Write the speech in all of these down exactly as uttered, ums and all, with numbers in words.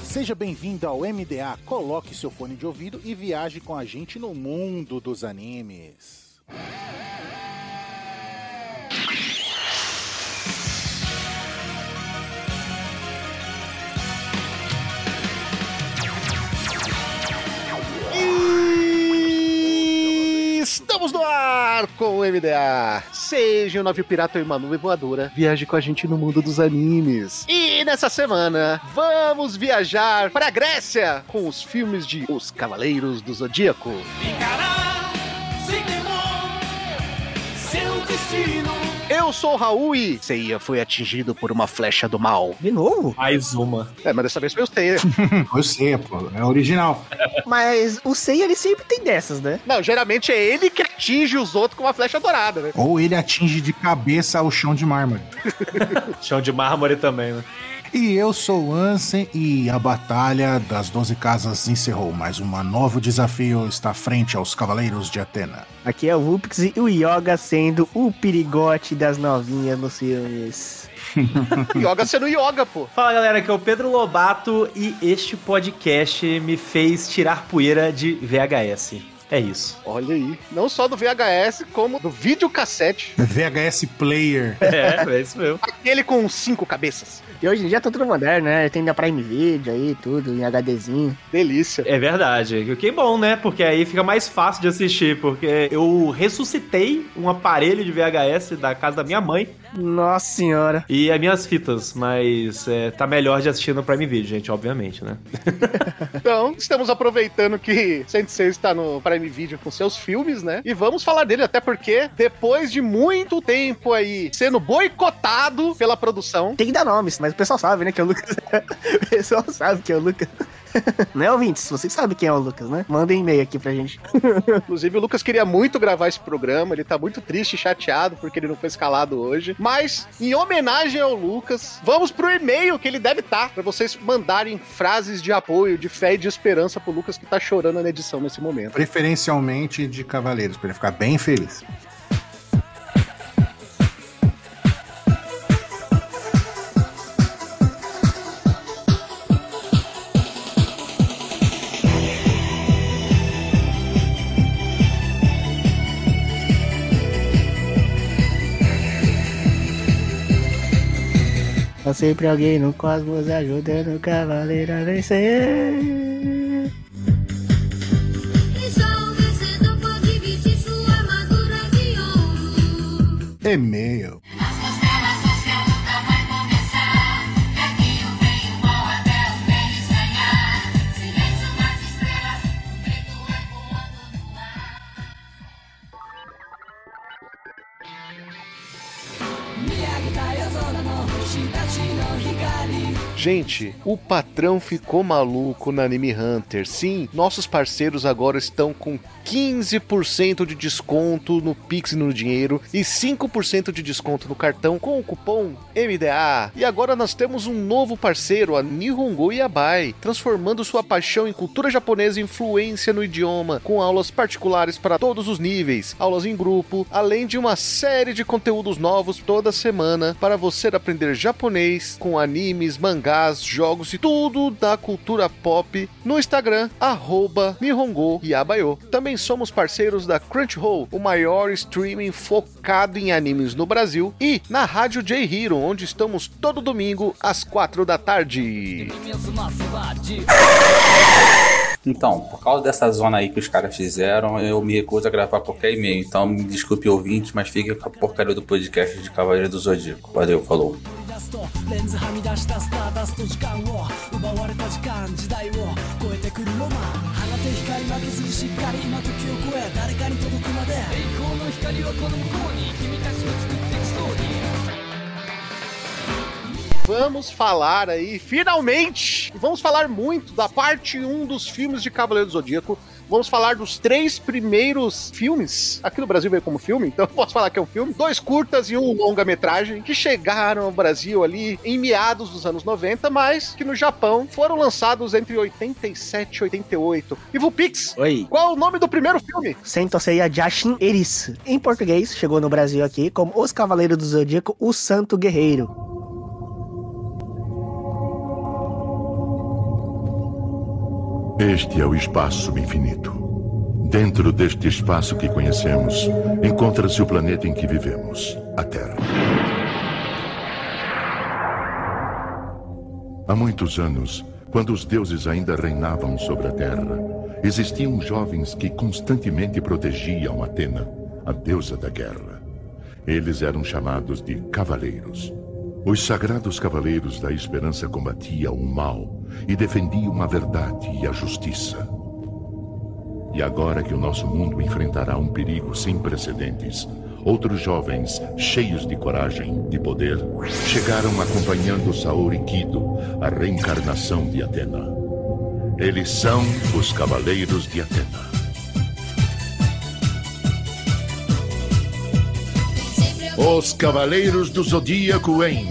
Seja bem-vindo ao M D A, coloque seu fone de ouvido e viaje com a gente no mundo dos animes. Estamos no ar com o M D A. Seja um navio pirata ou uma nuvem voadora, viaje com a gente no mundo dos animes. E nessa semana, vamos viajar para a Grécia com os filmes de Os Cavaleiros do Zodíaco. Encarar sem temor seu destino. Eu sou o Raul e Seiya foi atingido por uma flecha do mal. De novo? Mais uma. É, mas dessa vez foi o Seiya. Foi o Seiya, pô. É original. Mas o Seiya, ele sempre tem dessas, né? Não, geralmente é ele que atinge os outros com uma flecha dourada, né? Ou ele atinge de cabeça o chão de mármore. Chão de mármore também, né? E eu sou o Ansem e a Batalha das Doze Casas encerrou, mas um novo desafio está frente aos Cavaleiros de Atena. Aqui é o Vupix e o Yoga sendo o perigote das novinhas nos filmes. Yoga sendo Yoga, pô. Fala, galera, aqui é o Pedro Lobato e este podcast me fez tirar poeira de V H S. É isso. Olha aí. Não só do V H S, como do videocassete. V H S Player. É, é isso mesmo. Aquele com cinco cabeças. E hoje em dia tá tudo moderno, né? Tem da Prime Video aí, tudo, em HDzinho. Delícia. É verdade. O que é bom, né? Porque aí fica mais fácil de assistir, porque eu ressuscitei um aparelho de V H S da casa da minha mãe. Nossa senhora. E as minhas fitas, mas é, tá melhor de assistir no Prime Video, gente, obviamente, né? Então, estamos aproveitando que Sensei está no Prime Video com seus filmes, né? E vamos falar dele, até porque depois de muito tempo aí sendo boicotado pela produção... Tem que dar nomes, mas o pessoal sabe, né, que é o Lucas. O pessoal sabe que é o Lucas. Né, ouvintes? Vocês sabem quem é o Lucas, né? Mandem e-mail aqui pra gente. Inclusive, o Lucas queria muito gravar esse programa. Ele tá muito triste e chateado porque ele não foi escalado hoje. Mas, em homenagem ao Lucas, vamos pro e-mail que ele deve estar, pra vocês mandarem frases de apoio, de fé e de esperança pro Lucas que tá chorando na edição nesse momento. Preferencialmente de Cavaleiros, pra ele ficar bem feliz. Há sempre alguém no cosmos ajudando o cavaleiro a vencer. E só o vencedor pode vestir sua armadura de ouro. E-mail. As costelas hoje a luta vai começar. Pertinho vem o mal até o deles ganhar. Silêncio nas estrelas, o grito ecoando no ar. Gente, o patrão ficou maluco na Anime Hunter. Sim, nossos parceiros agora estão com quinze por cento de desconto no Pix e no dinheiro e cinco por cento de desconto no cartão com o cupom M D A. E agora nós temos um novo parceiro, a Nihongo Yabai, transformando sua paixão em cultura japonesa e influência no idioma, com aulas particulares para todos os níveis, aulas em grupo, além de uma série de conteúdos novos toda semana para você aprender japonês com animes, mangás, jogos e tudo da cultura pop no Instagram, arroba Nihongo Yabayo. Também somos parceiros da Crunchyroll, o maior streaming focado em animes no Brasil, e na Rádio J-Hero, onde estamos todo domingo às quatro da tarde. Então, por causa dessa zona aí que os caras fizeram, eu me recuso a gravar qualquer e-mail. Então, me desculpe, ouvinte, mas fique com a porcaria do podcast de Cavaleiro do Zodíaco. Valeu, falou. Vamos falar aí, finalmente, vamos falar muito da parte um dos filmes de Cavaleiro do Zodíaco. Vamos falar dos três primeiros filmes. Aqui no Brasil veio como filme, então eu posso falar que é um filme. Dois curtas e um longa-metragem que chegaram ao Brasil ali em meados dos anos noventa, mas que no Japão foram lançados entre oitenta e sete e oitenta e oito. E Vupix, Oi. qual é o nome do primeiro filme? Sento Seiya Jashin Eris. Em português, chegou no Brasil aqui como Os Cavaleiros do Zodíaco, o Santo Guerreiro. Este é o espaço infinito. Dentro deste espaço que conhecemos, encontra-se o planeta em que vivemos, a Terra. Há muitos anos, quando os deuses ainda reinavam sobre a Terra, existiam jovens que constantemente protegiam Atena, a deusa da guerra. Eles eram chamados de cavaleiros. Os sagrados cavaleiros da esperança combatiam o mal e defendiam a verdade e a justiça. E agora que o nosso mundo enfrentará um perigo sem precedentes, outros jovens, cheios de coragem e poder, chegaram acompanhando Saori Kido, a reencarnação de Atena. Eles são os Cavaleiros de Atena. Os Cavaleiros do Zodíaco em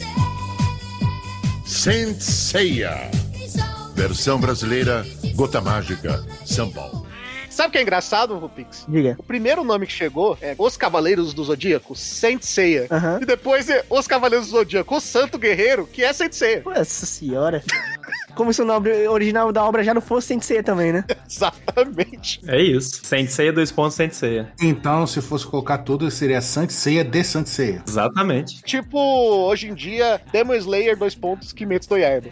Saint Seiya. Versão brasileira, Gota Mágica, São Paulo. Sabe o que é engraçado, Rupix? Diga. O primeiro nome que chegou é Os Cavaleiros do Zodíaco, Saint Seiya. Aham. E depois é Os Cavaleiros do Zodíaco, o Santo Guerreiro, que é Saint Seiya. Nossa senhora. Como se o nome original da obra já não fosse Saint Seiya também, né? Exatamente. É isso. Saint Seiya, dois pontos, Saint Seiya. Então, se fosse colocar tudo, seria Saint Seiya de Saint Seiya. Exatamente. Tipo, hoje em dia, Demon Slayer, dois pontos, Kimetsu no Yaiba.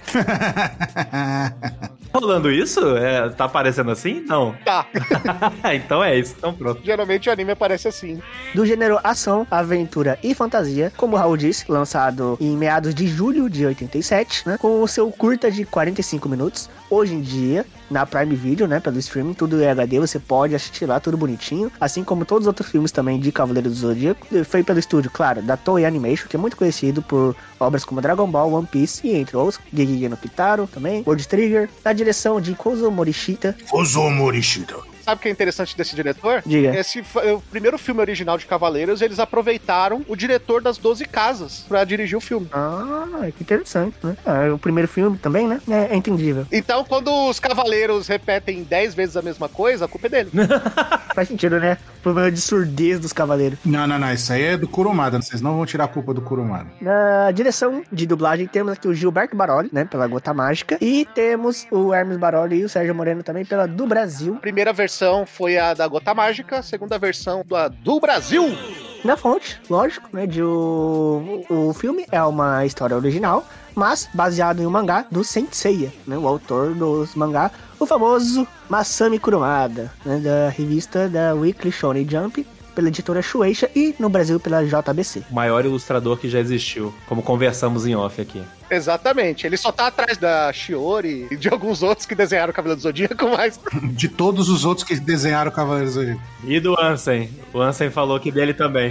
Rolando isso? É, tá aparecendo assim? Não. Tá. Então é isso. Então pronto. Geralmente o anime aparece assim. Do gênero ação, aventura e fantasia, como o Raul disse, lançado em meados de julho de oitenta e sete, né? Com o seu curta de quarenta e cinco minutos. Hoje em dia, na Prime Video, né, pelo streaming, tudo é H D, você pode assistir lá, tudo bonitinho. Assim como todos os outros filmes também de Cavaleiro do Zodíaco. Foi pelo estúdio, claro, da Toei Animation, que é muito conhecido por obras como Dragon Ball, One Piece e entre outros. Gegege no Kitaro também, World Trigger. Na direção de Kozo Morishita. Kozo Morishita. Sabe o que é interessante desse diretor? Diga. Esse foi o primeiro filme original de Cavaleiros, eles aproveitaram o diretor das doze Casas pra dirigir o filme. Ah, que interessante, né? Ah, o primeiro filme também, né? É, é entendível. Então, quando os Cavaleiros repetem dez vezes a mesma coisa, a culpa é dele. Faz sentido, né? Problema de surdez dos cavaleiros. Não, não, não. Isso aí é do Kurumada. Vocês não vão tirar a culpa do Kurumada. Na direção de dublagem temos aqui o Gilberto Baroli, né? Pela Gota Mágica. E temos o Hermes Baroli e o Sérgio Moreno também pela do Brasil. Primeira versão foi a da Gota Mágica, segunda versão da do Brasil. Na fonte, lógico, né? De o, o filme é uma história original, mas baseado em um mangá do Saint Seiya, né? O autor dos mangá, o famoso Masami Kurumada, né? Da revista da Weekly Shonen Jump, pela editora Shueisha e no Brasil pela J B C. O maior ilustrador que já existiu, como conversamos em off aqui. Exatamente, ele só tá atrás da Shiori e de alguns outros que desenharam o Cavaleiro do Zodíaco, mas... De todos os outros que desenharam o Cavaleiro do Zodíaco. E do Ansem. O Ansem falou que dele também.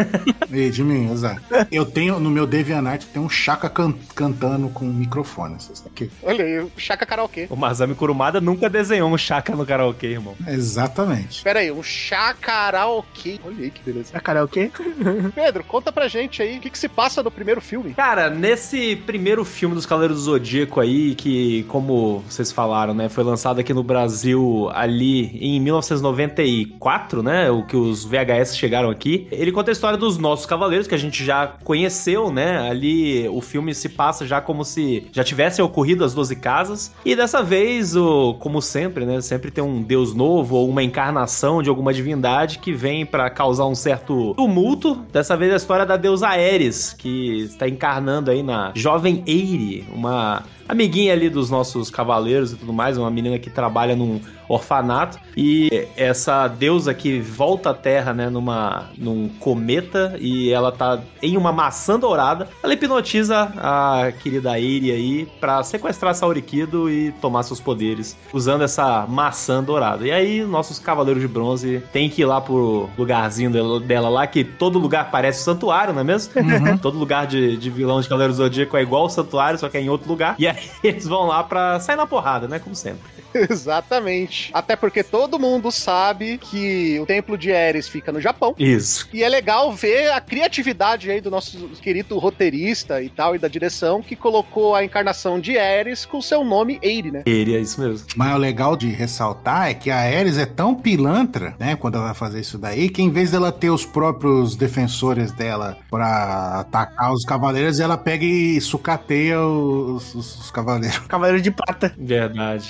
E de mim, exato. Eu tenho, no meu DeviantArt, tem um Chaka can- cantando com um microfone. Aqui. Olha aí, o Chaka Karaokê. O Masami Kurumada nunca desenhou um Chaka no karaokê, irmão. Exatamente. Pera aí, um Chaka Karaokê. Olha aí que beleza. A karaokê? Pedro, conta pra gente aí, o que, que se passa no primeiro filme? Cara, nesse primeiro filme dos Cavaleiros do Zodíaco aí, que, como vocês falaram, né, foi lançado aqui no Brasil ali em mil novecentos e noventa e quatro, né, o que os V H S chegaram aqui. Ele conta a história dos nossos cavaleiros, que a gente já conheceu, né, ali o filme se passa já como se já tivessem ocorrido as doze casas. E dessa vez, o, como sempre, né, sempre tem um deus novo ou uma encarnação de alguma divindade que vem pra causar um certo tumulto. Dessa vez a história da deusa Ares, que está encarnando aí na jovem Eire, uma amiguinha ali dos nossos cavaleiros e tudo mais, uma menina que trabalha num orfanato, e essa deusa que volta à Terra, né, numa, num cometa, e ela tá em uma maçã dourada, ela hipnotiza a querida Eire aí pra sequestrar Saori Kido e tomar seus poderes, usando essa maçã dourada. E aí, nossos cavaleiros de bronze tem que ir lá pro lugarzinho dela, dela lá, que todo lugar parece um santuário, não é mesmo? Uhum. Todo lugar de, de vilão de Cavaleiro do Zodíaco é igual ao santuário, só que é em outro lugar. E aí eles vão lá pra sair na porrada, né? Como sempre. Exatamente. Até porque todo mundo sabe que o templo de Ares fica no Japão. Isso. E é legal ver a criatividade aí do nosso querido roteirista e tal, e da direção, que colocou a encarnação de Ares com seu nome Eire, né? Eire, é isso mesmo. Mas o legal de ressaltar é que a Ares é tão pilantra, né, quando ela vai fazer isso daí, que em vez dela ter os próprios defensores dela pra atacar os cavaleiros, ela pega e sucateia os, os, os cavaleiros. Cavaleiro de prata. Verdade. Cinco cavaleiros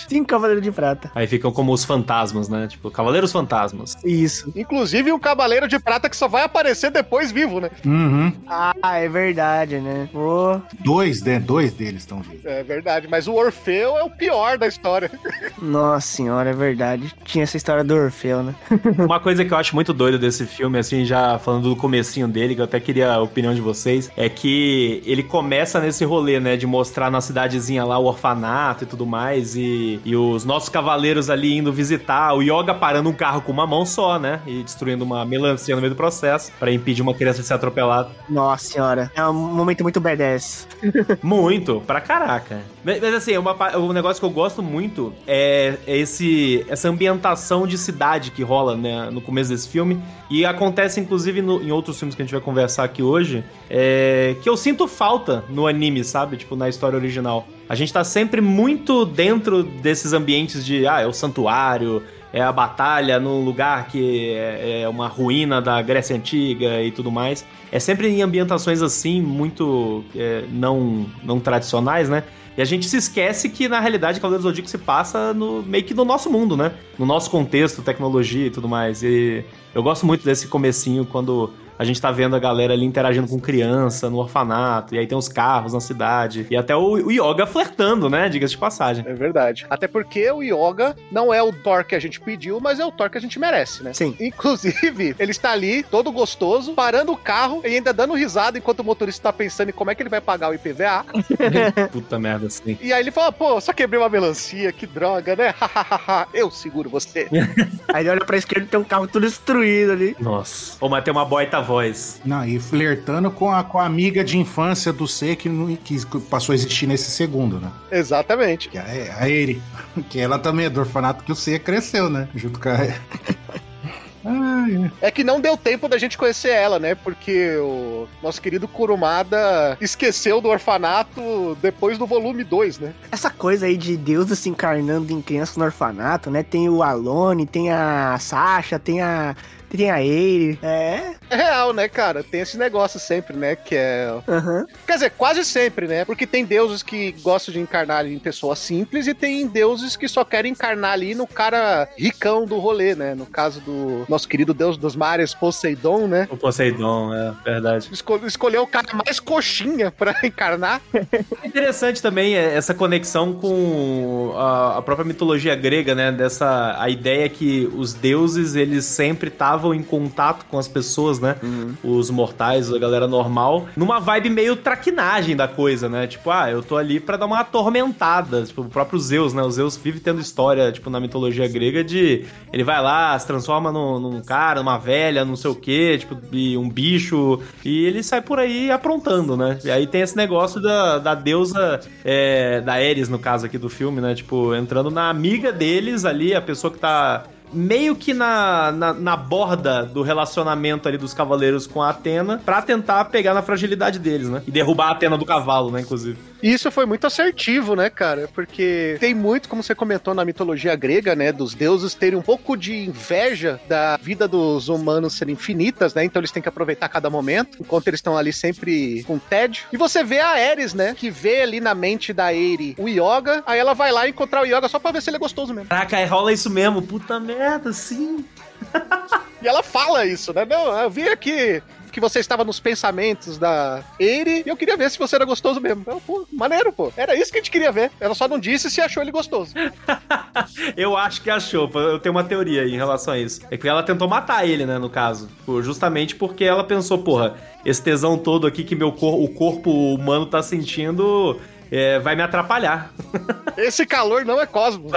Cavaleiro de Prata. Aí ficam como os fantasmas, né? Tipo, Cavaleiros Fantasmas. Isso. Inclusive um Cavaleiro de Prata que só vai aparecer depois vivo, né? Uhum. Ah, é verdade, né? Pô. Dois, né? Dois deles estão vivos. É verdade, mas o Orfeu é o pior da história. Nossa senhora, é verdade. Tinha essa história do Orfeu, né? Uma coisa que eu acho muito doida desse filme, assim, já falando do comecinho dele, que eu até queria a opinião de vocês, é que ele começa nesse rolê, né, de mostrar na cidadezinha lá o orfanato e tudo mais, e, e os nossos cavaleiros ali indo visitar, o Yoga parando um carro com uma mão só, né, e destruindo uma melancia no meio do processo, pra impedir uma criança de ser atropelada. Nossa senhora. É um momento muito badass. Muito, pra caraca. Mas, mas, assim, uma, pa- um negócio que eu gosto muito é, é esse, essa ambientação de cidade que rola, né, no começo desse filme. E acontece, inclusive, no- em outros filmes que a gente vai conversar aqui hoje, é, que eu sinto falta no anime, sabe? Tipo, na história original. A gente tá sempre muito dentro desses ambientes de, ah, é o santuário, é a batalha num lugar que é, é uma ruína da Grécia Antiga e tudo mais. É sempre em ambientações assim, muito é, não, não tradicionais, né? E a gente se esquece que, na realidade, Cavaleiro do Zodíaco se passa no, meio que no nosso mundo, né? No nosso contexto, tecnologia e tudo mais. E eu gosto muito desse comecinho, quando a gente tá vendo a galera ali interagindo com criança no orfanato, e aí tem os carros na cidade, e até o, o Yoga flertando, né? Diga-se de passagem. É verdade. Até porque o Yoga não é o Thor que a gente pediu, mas é o Thor que a gente merece, né? Sim. Inclusive, ele está ali, todo gostoso, parando o carro e ainda dando risada enquanto o motorista tá pensando em como é que ele vai pagar o I P V A. Puta merda, assim. E aí ele fala, pô, só quebrei uma melancia, que droga, né? Eu seguro você. Aí ele olha pra esquerda e tem um carro tudo destruído ali. Nossa. Ou mas tem uma boita voz. Não, e flertando com a, com a amiga de infância do C que, não- que passou a existir nesse segundo, né? Exatamente. Que é a Eri. Que ela também é do orfanato que o C cresceu, né? Junto com a... Ai, É que não deu tempo da gente conhecer ela, né? Porque o nosso querido Kurumada esqueceu do orfanato depois do volume dois, né? Essa coisa aí de deuses se encarnando em crianças no orfanato, né? Tem o Alone, tem a Sasha, tem a... Tem a Eire. É. É real, né, cara? Tem esse negócio sempre, né? Que é. Aham. Quer dizer, quase sempre, né? Porque tem deuses que gostam de encarnar ali em pessoas simples e tem deuses que só querem encarnar ali no cara ricão do rolê, né? No caso do nosso querido deus dos mares, Poseidon, né? O Poseidon, é verdade. Escol- escolheu o cara mais coxinha pra encarnar. É interessante também é, essa conexão com a, a própria mitologia grega, né? Dessa a ideia que os deuses, eles sempre estavam em contato com as pessoas, né? Os mortais, a galera normal, numa vibe meio traquinagem da coisa, né? Tipo, ah, eu tô ali pra dar uma atormentada. Tipo, o próprio Zeus, né? O Zeus vive tendo história, tipo, na mitologia grega de... Ele vai lá, se transforma num, num cara, numa velha, não sei o quê, tipo, e um bicho, e ele sai por aí aprontando, né? E aí tem esse negócio da, da deusa, é, da Ares, no caso aqui do filme, né? Tipo, entrando na amiga deles ali, a pessoa que tá... meio que na, na, na borda do relacionamento ali dos cavaleiros com a Atena, pra tentar pegar na fragilidade deles, né? E derrubar a Atena do cavalo, né, inclusive. E isso foi muito assertivo, né, cara? Porque tem muito, como você comentou na mitologia grega, né, dos deuses terem um pouco de inveja da vida dos humanos serem infinitas, né? Então eles têm que aproveitar cada momento, enquanto eles estão ali sempre com tédio. E você vê a Ares, né, que vê ali na mente da Eire o Yoga, aí ela vai lá encontrar o Yoga só pra ver se ele é gostoso mesmo. Caraca, aí rola isso mesmo. Puta merda, sim. E ela fala isso, né? Não, eu vi aqui que você estava nos pensamentos da Eire e eu queria ver se você era gostoso mesmo. Então, pô, maneiro, pô. Era isso que a gente queria ver. Ela só não disse se achou ele gostoso. Eu acho que achou. Eu tenho uma teoria aí em relação a isso. É que ela tentou matar ele, né, no caso. Tipo, justamente porque ela pensou, porra, esse tesão todo aqui que meu cor- o corpo humano tá sentindo... é, vai me atrapalhar. Esse calor não é cosmos.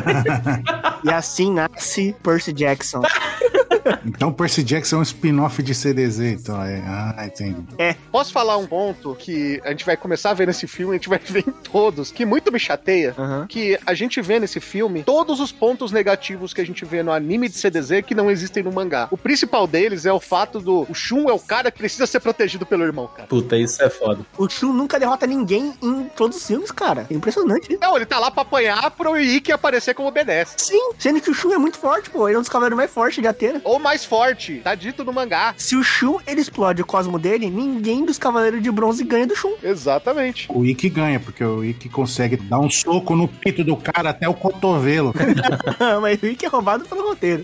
E assim nasce Percy Jackson. então Percy Jackson é um spin-off de C D Z, então é... Ah, entendi. Posso falar um ponto que a gente vai começar a ver nesse filme, a gente vai ver em todos, que muito me chateia, Aham. que a gente vê nesse filme todos os pontos negativos que a gente vê no anime de C D Z que não existem no mangá. O principal deles é o fato do o Shun é o cara que precisa ser protegido pelo irmão, cara. Puta, isso é foda. O Shun nunca derrota ninguém em todos os filmes, cara. É impressionante. Não, ele tá lá pra apanhar pro Ikki aparecer como B D S. Sim, sendo que o Shun é muito forte, pô. Ele é um dos cavaleiros mais fortes de Atena. Ou mais forte. Tá dito no mangá. Se o Shun, ele explode o cosmo dele, ninguém dos Cavaleiros de Bronze ganha do Shun. Exatamente. O Ikki ganha, porque o Ikki consegue dar um soco no peito do cara até o cotovelo. Mas o Ikki é roubado pelo roteiro.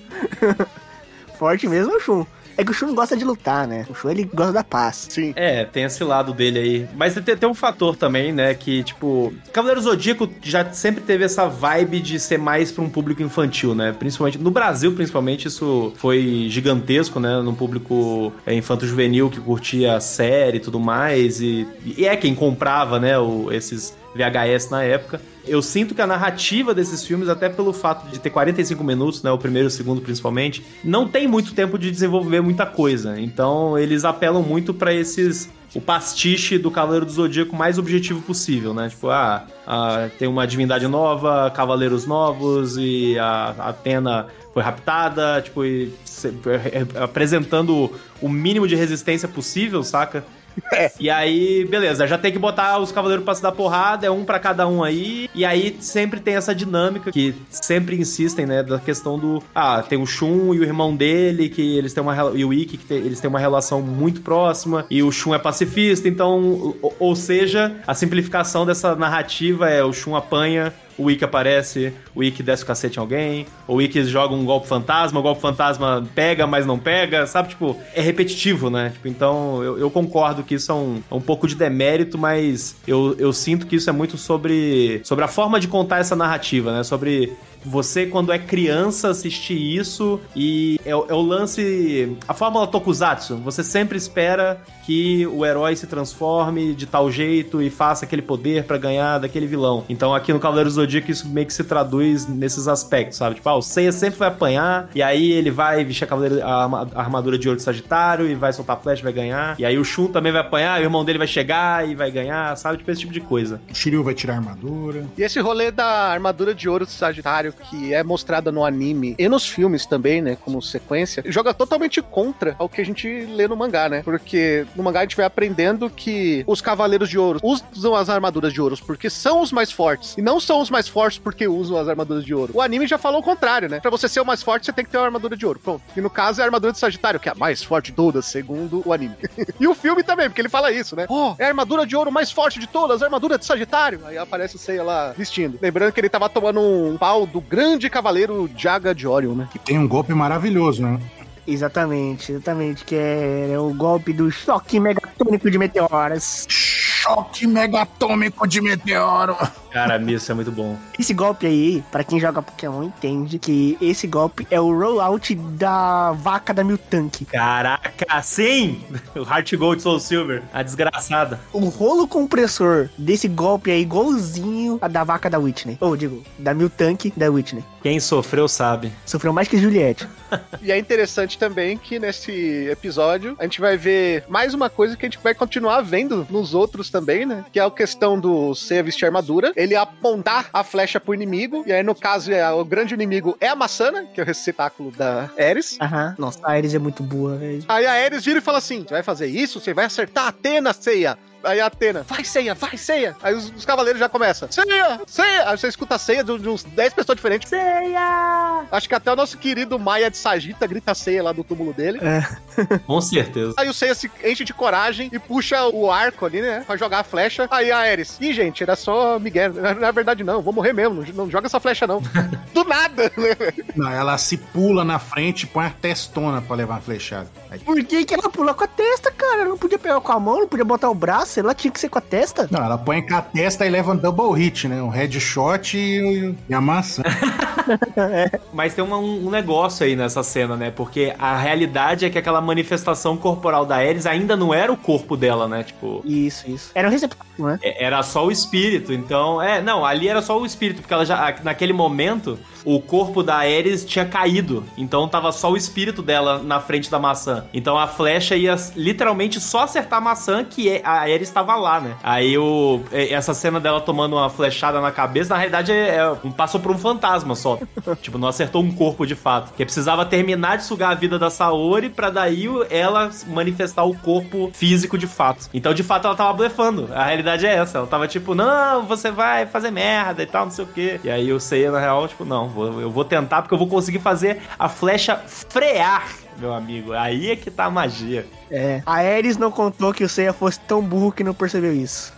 Forte mesmo é o Shun. É que o Shun não gosta de lutar, né? O Shun, ele gosta da paz. Sim. É, tem esse lado dele aí. Mas tem, tem um fator também, né, que, tipo... Cavaleiro Zodíaco já sempre teve essa vibe de ser mais pra um público infantil, né? Principalmente... No Brasil, principalmente, isso foi gigantesco, né? No público é, infanto-juvenil que curtia a série e tudo mais. E, e é quem comprava, né, o, esses V H S na época. Eu sinto que a narrativa desses filmes, até pelo fato de ter quarenta e cinco minutos, né, o primeiro e o segundo principalmente, não tem muito tempo de desenvolver muita coisa. Então, eles apelam muito pra esses... o pastiche do Cavaleiro do Zodíaco mais objetivo possível, né? Tipo, ah, ah tem uma divindade nova, cavaleiros novos e a, a Athena foi raptada, tipo, e se, é, apresentando o mínimo de resistência possível, saca? É. E aí, beleza, já tem que botar os cavaleiros pra se dar porrada, é um pra cada um aí. E aí sempre tem essa dinâmica que sempre insistem, né, da questão do... Ah, tem o Shun e o irmão dele, que eles têm uma... E o Ikki, que tem, eles têm uma relação muito próxima. E o Shun é pacifista, então... Ou, ou seja, a simplificação dessa narrativa é o Shun apanha, o Ikki aparece, o Ikki desce o cacete em alguém, o Ikki joga um golpe fantasma, o golpe fantasma pega, mas não pega, sabe? Tipo, é repetitivo, né? Tipo, então, eu, eu concordo que isso é um, é um pouco de demérito, mas eu, eu sinto que isso é muito sobre, sobre a forma de contar essa narrativa, né? Sobre... Você, quando é criança, assistir isso e é, é o lance... A fórmula Tokusatsu. Você sempre espera que o herói se transforme de tal jeito e faça aquele poder pra ganhar daquele vilão. Então, aqui no Cavaleiro do Zodíaco, isso meio que se traduz nesses aspectos, sabe? Tipo, ah, o Seiya sempre vai apanhar e aí ele vai vestir a, cavaleiro, a, a armadura de ouro de Sagitário e vai soltar flecha e vai ganhar. E aí o Shun também vai apanhar e o irmão dele vai chegar e vai ganhar, sabe? Tipo, esse tipo de coisa. O Shiryu vai tirar a armadura. E esse rolê da armadura de ouro de Sagitário, que é mostrada no anime e nos filmes também, né, como sequência, joga totalmente contra ao que a gente lê no mangá, né? Porque no mangá a gente vai aprendendo que os Cavaleiros de Ouro usam as armaduras de ouro porque são os mais fortes, e não são os mais fortes porque usam as armaduras de ouro. O anime já falou o contrário, né? Pra você ser o mais forte, você tem que ter uma armadura de ouro. Pronto. E no caso é a armadura de Sagitário, que é a mais forte de todas, segundo o anime. E o filme também, porque ele fala isso, né? Oh, é a armadura de ouro mais forte de todas, a armadura de Sagitário. Aí aparece o Seiya lá vestindo. Lembrando que ele tava tomando um pau do grande cavaleiro Jaga de Orion, né? Que tem um golpe maravilhoso, né? Exatamente, exatamente, que é, é o golpe do choque megatônico de meteoras. Choque megatômico de meteoro. Cara, isso é muito bom. Esse golpe aí, pra quem joga Pokémon, entende que esse golpe é o rollout da vaca da Miltank. Caraca, sim! O Heart Gold Soul Silver, a desgraçada. O rolo compressor desse golpe é igualzinho a da vaca da Whitney. Ou, digo, da Miltank da Whitney. Quem sofreu sabe. Sofreu mais que Juliette. E é interessante também que nesse episódio a gente vai ver mais uma coisa que a gente vai continuar vendo nos outros também, né? Que é a questão do Seiya vestir armadura, ele apontar a flecha pro inimigo, e aí no caso é, o grande inimigo é a Maçana, que é o receptáculo da Ares. Aham. Nossa, a Ares é muito boa, velho. Aí a Ares vira e fala assim: você vai fazer isso? Você vai acertar a Athena, Seiya. Aí a Athena, vai Seiya, vai Seiya. Aí os, os cavaleiros já começam, Seiya, Seiya. Aí você escuta a Seiya de, de uns dez pessoas diferentes. Seiya! Acho que até o nosso querido Maia de Sagita grita Seiya lá do túmulo dele. É. Com certeza. Aí o Seiya se enche de coragem e puxa o arco ali, né, pra jogar a flecha. Aí a Ares, ih, gente, era só Miguel. Na, na verdade não, vou morrer mesmo, não, não joga essa flecha não. Do nada, né? Não, ela se pula na frente e põe a testona pra levar a flechada. Aí... Por que que ela pula com a testa, cara? Ela não podia pegar com a mão, não podia botar o braço, ela tinha que ser com a testa? Não, ela põe com a testa e leva um double hit, né? Um headshot e, e a maçã. É. Mas tem um, um negócio aí nessa cena, né? Porque a realidade é que aquela manifestação corporal da Ares ainda não era o corpo dela, né? Tipo... Isso, isso. Era um receptáculo, né? Era só o espírito, então... É, não, ali era só o espírito, porque ela já... Naquele momento, o corpo da Ares tinha caído. Então tava só o espírito dela na frente da maçã. Então a flecha ia literalmente só acertar a maçã, que a Ares estava lá, né? Aí o... Essa cena dela tomando uma flechada na cabeça, na realidade, é, é, passou por um fantasma só. Tipo, não acertou um corpo de fato. Porque precisava terminar de sugar a vida da Saori pra daí ela manifestar o corpo físico de fato. Então, de fato, ela tava blefando. A realidade é essa. Ela tava tipo, não, você vai fazer merda e tal, não sei o quê. E aí o Seiya, na real, tipo, não, vou, eu vou tentar porque eu vou conseguir fazer a flecha frear meu amigo. Aí é que tá a magia. É. A Ares não contou que o Seiya fosse tão burro que não percebeu isso.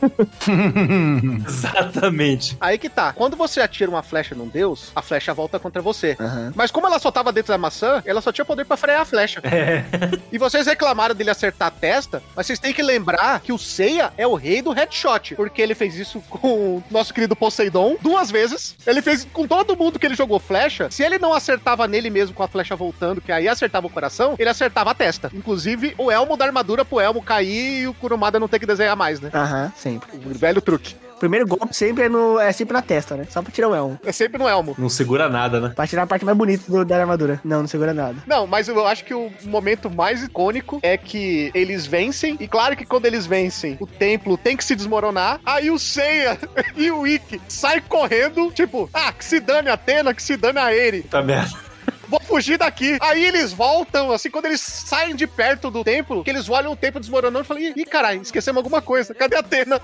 Exatamente. Aí que tá. Quando você atira uma flecha num deus, a flecha volta contra você. Aham. Mas como ela só tava dentro da maçã, ela só tinha poder pra frear a flecha. É. E vocês reclamaram dele acertar a testa, mas vocês têm que lembrar que o Seiya é o rei do headshot, porque ele fez isso com o nosso querido Poseidon duas vezes. Ele fez com todo mundo que ele jogou flecha. Se ele não acertava nele mesmo com a flecha voltando, que aí acertava o coração, ele acertava a testa. Inclusive, o elmo da armadura pro elmo cair e o Kurumada não ter que desenhar mais, né? Aham, sempre. O velho truque. O primeiro golpe sempre é, no, é sempre na testa, né? Só pra tirar o elmo. É sempre no elmo. Não segura nada, né? Pra tirar a parte mais bonita do- da armadura. Não, não segura nada. Não, mas eu acho que o momento mais icônico é que eles vencem, e claro que quando eles vencem, o templo tem que se desmoronar, aí o Seiya e o Ikki saem correndo, tipo, ah, que se dane a Atena, que se dane a Eri. Tá merda. Vou fugir daqui. Aí eles voltam, assim, quando eles saem de perto do templo, que eles olham o templo desmoronando e falam, ih, caralho, esquecemos alguma coisa. Cadê a Atena?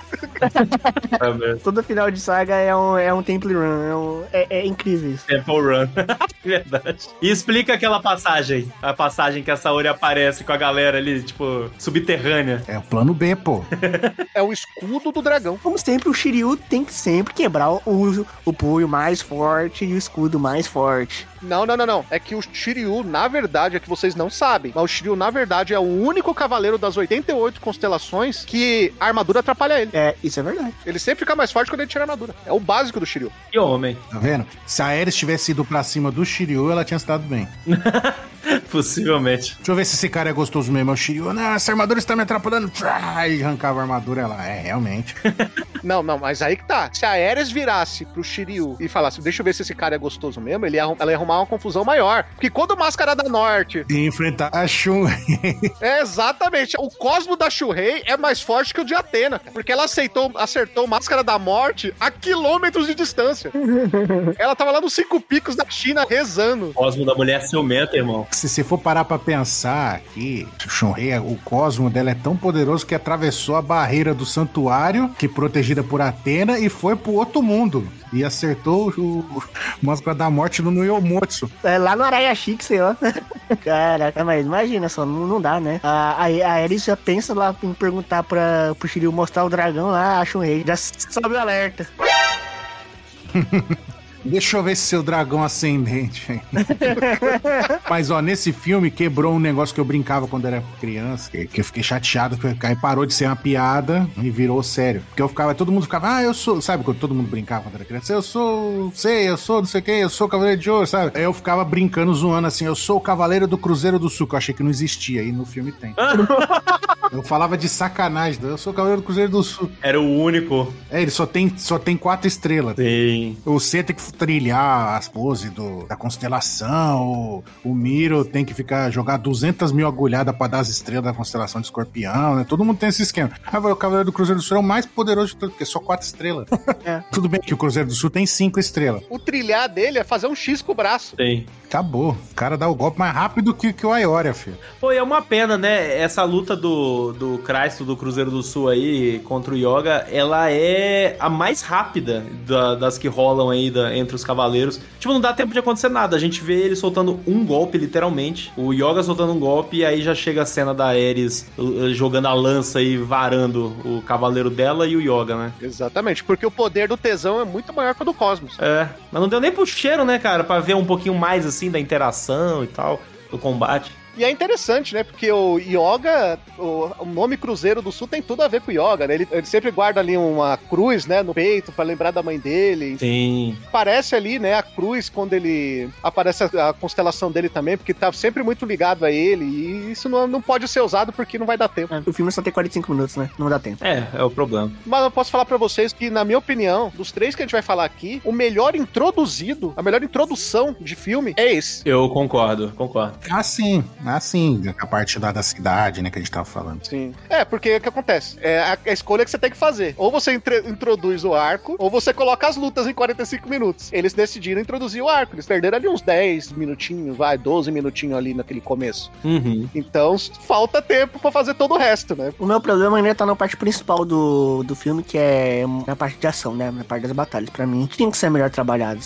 Tá merda. Todo final de saga é um, é um Temple Run. É, um- é- é incrível isso. Temple Run. Verdade. E explica aquela passagem. A passagem que a Saori aparece com a galera ali, tipo, subterrânea. É o plano B, pô. É o escudo do dragão. Como sempre, o Shiryu tem que sempre quebrar o, o punho mais forte e o escudo mais forte. Não, não, não, não. É que o Shiryu, na verdade, é que vocês não sabem, mas o Shiryu, na verdade, é o único cavaleiro das oitenta e oito constelações que a armadura atrapalha ele. É, isso é verdade. Ele sempre fica mais forte quando ele tira a armadura. É o básico do Shiryu. Que homem. Tá vendo? Se a Ares tivesse ido pra cima do Shiryu, ela tinha se dado bem. Possivelmente. Deixa eu ver se esse cara é gostoso mesmo. É o Shiryu. Não, essa armadura está me atrapalhando. Trá, e arrancava a armadura. Ela, é, realmente. Não, não, mas aí que tá. Se a Ares virasse pro Shiryu e falasse, deixa eu ver se esse cara é gostoso mesmo, ele ia, arrum- ela ia arrumar uma confusão maior. Porque quando o Máscara da Norte... E enfrentar a Shun. É, exatamente. O Cosmo da Shurei é mais forte que o de Atena. Porque ela aceitou, acertou Máscara da Morte a quilômetros de distância. Ela tava lá nos cinco picos da China rezando. Cosmo da mulher ciumenta, irmão. Se você for parar pra pensar aqui, o Shunrei, o cosmo dela é tão poderoso que atravessou a barreira do santuário, que é protegida por Atena, e foi pro outro mundo. E acertou o, o Máscara da Morte no Yomotsu. É lá no Arayashi, que sei lá. Caraca, mas imagina só, não, não dá, né? A, a, a Ares já pensa lá em perguntar pra, pro Shiryu mostrar o dragão lá, acha um rei. Já sobe o alerta. Deixa eu ver se seu dragão ascendente aí. Mas, ó, nesse filme quebrou um negócio que eu brincava quando era criança, que, que eu fiquei chateado, que aí parou de ser uma piada e virou sério. Porque eu ficava, todo mundo ficava, ah, eu sou, sabe quando todo mundo brincava quando era criança? Eu sou, sei, eu sou não sei o que, eu sou o Cavaleiro de Ouro, sabe? Aí eu ficava brincando, zoando assim, eu sou o Cavaleiro do Cruzeiro do Sul, que eu achei que não existia, e no filme tem. Eu falava de sacanagem, eu sou o Cavaleiro do Cruzeiro do Sul. Era o único. É, ele só tem, só tem quatro estrelas. Sim. O C tem que trilhar as poses do, da constelação, o, o Miro tem que ficar jogar duzentas mil agulhadas pra dar as estrelas da constelação de Escorpião, né? Todo mundo tem esse esquema. Ah, o Cavaleiro do Cruzeiro do Sul é o mais poderoso de todos, porque é só quatro estrelas. É. Tudo bem que o Cruzeiro do Sul tem cinco estrelas. O trilhar dele é fazer um X com o braço. Sim. Acabou. O cara dá o golpe mais rápido que, que o Aioria, filho. Pô, e é uma pena, né? Essa luta do, do Cristo do Cruzeiro do Sul aí contra o Yoga, ela é a mais rápida da- das que rolam aí da- entre os cavaleiros. Tipo, não dá tempo de acontecer nada. A gente vê ele soltando um golpe, literalmente. O Yoga soltando um golpe e aí já chega a cena da Ares uh, jogando a lança e varando o cavaleiro dela e o Yoga, né? Exatamente, porque o poder do tesão é muito maior que o do Cosmos. É, mas não deu nem pro cheiro, né, cara? Pra ver um pouquinho mais, assim, da interação e tal, do combate. E é interessante, né? Porque o Yoga, o, o nome Cruzeiro do Sul tem tudo a ver com o Yoga, né? Ele, ele sempre guarda ali uma cruz, né, no peito pra lembrar da mãe dele. Sim. Aparece ali, né, a cruz quando ele... Aparece a, a constelação dele também, porque tá sempre muito ligado a ele. E isso não, não pode ser usado porque não vai dar tempo. É, o filme só tem quarenta e cinco minutos, né? Não dá tempo. É, é o problema. Mas eu posso falar pra vocês que, na minha opinião, dos três que a gente vai falar aqui, o melhor introduzido, a melhor introdução de filme é esse. Eu concordo, concordo. Ah, sim. Ah, sim. A parte lá da cidade, né, que a gente tava falando. Sim. É, porque o que acontece? É a, a escolha que você tem que fazer. Ou você entre- introduz o arco, ou você coloca as lutas em quarenta e cinco minutos. Eles decidiram introduzir o arco. Eles perderam ali uns dez minutinhos, vai, doze minutinhos ali naquele começo. Uhum. Então, falta tempo pra fazer todo o resto, né? O meu problema ainda tá na parte principal do, do filme, que é na parte de ação, né? Na parte das batalhas. Pra mim, tinha que ser melhor trabalhado, sabe?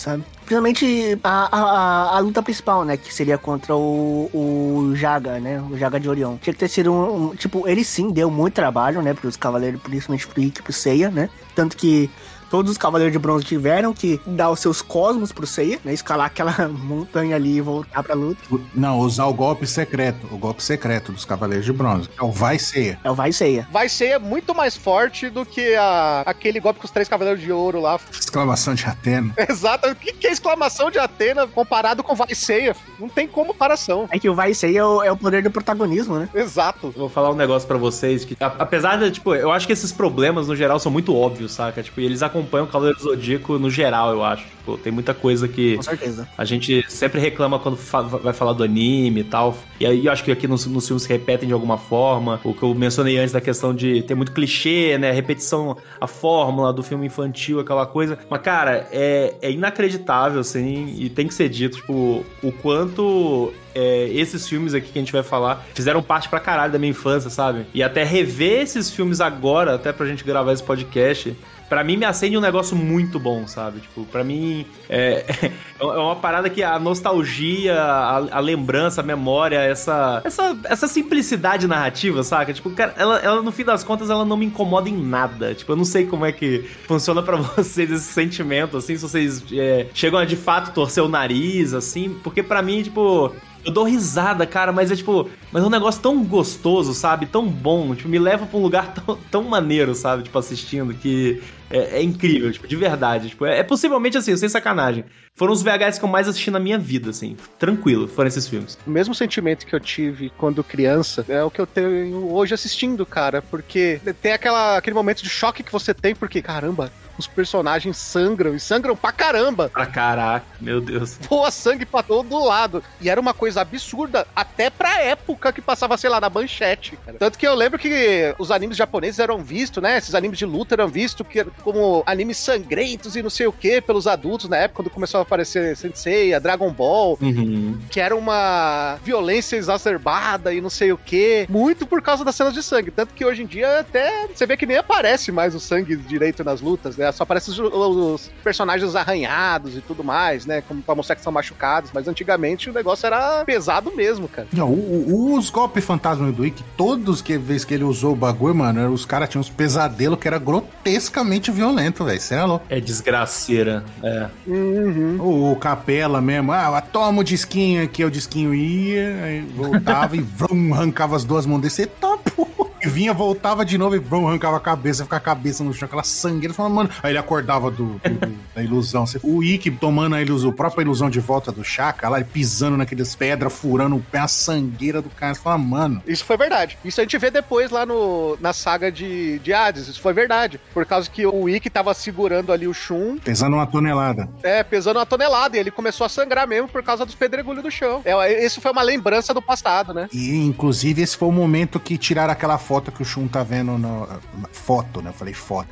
Principalmente a, a, a luta principal, né? Que seria contra o, o Jaga, né? O Jaga de Orion. Tinha que ter sido um, um... Tipo, ele sim deu muito trabalho, né? Pros cavaleiros, principalmente pro Ikki e pro Seiya, né? Tanto que todos os Cavaleiros de Bronze tiveram que dar os seus cosmos pro Seiya, né? Escalar aquela montanha ali e voltar pra luta. Não, usar o golpe secreto. O golpe secreto dos Cavaleiros de Bronze. É o Vai Seiya. É o Vai Seiya. Vai ser muito mais forte do que a, aquele golpe com os três Cavaleiros de Ouro lá. Exclamação de Atena. Exato. O que, que é exclamação de Atena comparado com Vai Seiya? Não tem comparação. É que o Vai Seiya é o, é o poder do protagonismo, né? Exato. Vou falar um negócio pra vocês que, a- apesar de, tipo, eu acho que esses problemas, no geral, são muito óbvios, saca? Tipo, e eles acompanham o Cavaleiro do Zodíaco no geral, eu acho. Tipo, tem muita coisa que Com certeza. a gente sempre reclama quando fa- vai falar do anime e tal. E aí eu acho que aqui nos, nos filmes se repetem de alguma forma. O que eu mencionei antes da questão de ter muito clichê, né? Repetição, a fórmula do filme infantil, aquela coisa. Mas, cara, é, é inacreditável, assim, e tem que ser dito, tipo, o quanto... É, esses filmes aqui que a gente vai falar fizeram parte pra caralho da minha infância, sabe? E até rever esses filmes agora, até pra gente gravar esse podcast, pra mim me acende um negócio muito bom, sabe? Tipo, pra mim é, é uma parada que a nostalgia, a, a lembrança, a memória, essa, essa, essa simplicidade narrativa, saca? Tipo, cara, ela, ela no fim das contas, ela não me incomoda em nada. Tipo, eu não sei como é que funciona pra vocês esse sentimento, assim, se vocês é, chegam a de fato torcer o nariz, assim, porque pra mim, tipo... Eu dou risada, cara, mas é tipo... Mas é um negócio tão gostoso, sabe? Tão bom, tipo, me leva pra um lugar tão, tão maneiro, sabe? Tipo, assistindo, que é, é incrível, tipo, de verdade. Tipo, é, é possivelmente, assim, sem sacanagem. Foram os V H S que eu mais assisti na minha vida, assim. Tranquilo, foram esses filmes. O mesmo sentimento que eu tive quando criança é o que eu tenho hoje assistindo, cara. Porque tem aquela, aquele momento de choque que você tem, porque, caramba, os personagens sangram, e sangram pra caramba. Pra caraca, meu Deus. Voa sangue pra todo lado. E era uma coisa absurda, até pra época que passava, sei lá, na manchete, cara. Tanto que eu lembro que os animes japoneses eram vistos, né? Esses animes de luta eram vistos que, como animes sangrentos e não sei o que pelos adultos na época, quando começou a aparecer Sensei, a Dragon Ball, Uhum. que era uma violência exacerbada e não sei o que, muito por causa das cenas de sangue. Tanto que hoje em dia até você vê que nem aparece mais o sangue direito nas lutas, né? Só aparecem os, os personagens arranhados e tudo mais, né? Como pra mostrar que são machucados. Mas antigamente o negócio era pesado mesmo, cara. Não, o- o- os golpes fantasma do Ikki, todos que vez que ele usou o bagulho, mano, os caras tinham uns pesadelos que era grotescamente violento, velho. Você é louco. É desgraceira, é. Uhum. O, o Capela mesmo, ah, toma o disquinho aqui, o disquinho ia, aí voltava e vrum, arrancava as duas mãos desse, tá, pô. E vinha, voltava de novo e vrum, arrancava a cabeça, ficava a cabeça no chão, aquela sangueira, falava, mano. Aí ele acordava do, do- do- da ilusão. O Ikki tomando a ilusão, a própria ilusão de volta do Shaka, lá, ele pisando naquelas pedras, furando o pé, a sangueira do cara. Você fala, mano. Isso foi verdade. Isso a gente vê depois lá no, na saga de, de Hades. Isso foi verdade. Por causa que o Ikki tava segurando ali o Shun, Pesando uma tonelada. é, pesando uma tonelada, e ele começou a sangrar mesmo por causa dos pedregulhos do chão. É, isso foi uma lembrança do passado, né? E, inclusive, esse foi o momento que tiraram aquela foto que o Shun tá vendo no... na- Foto, né? Eu falei foto.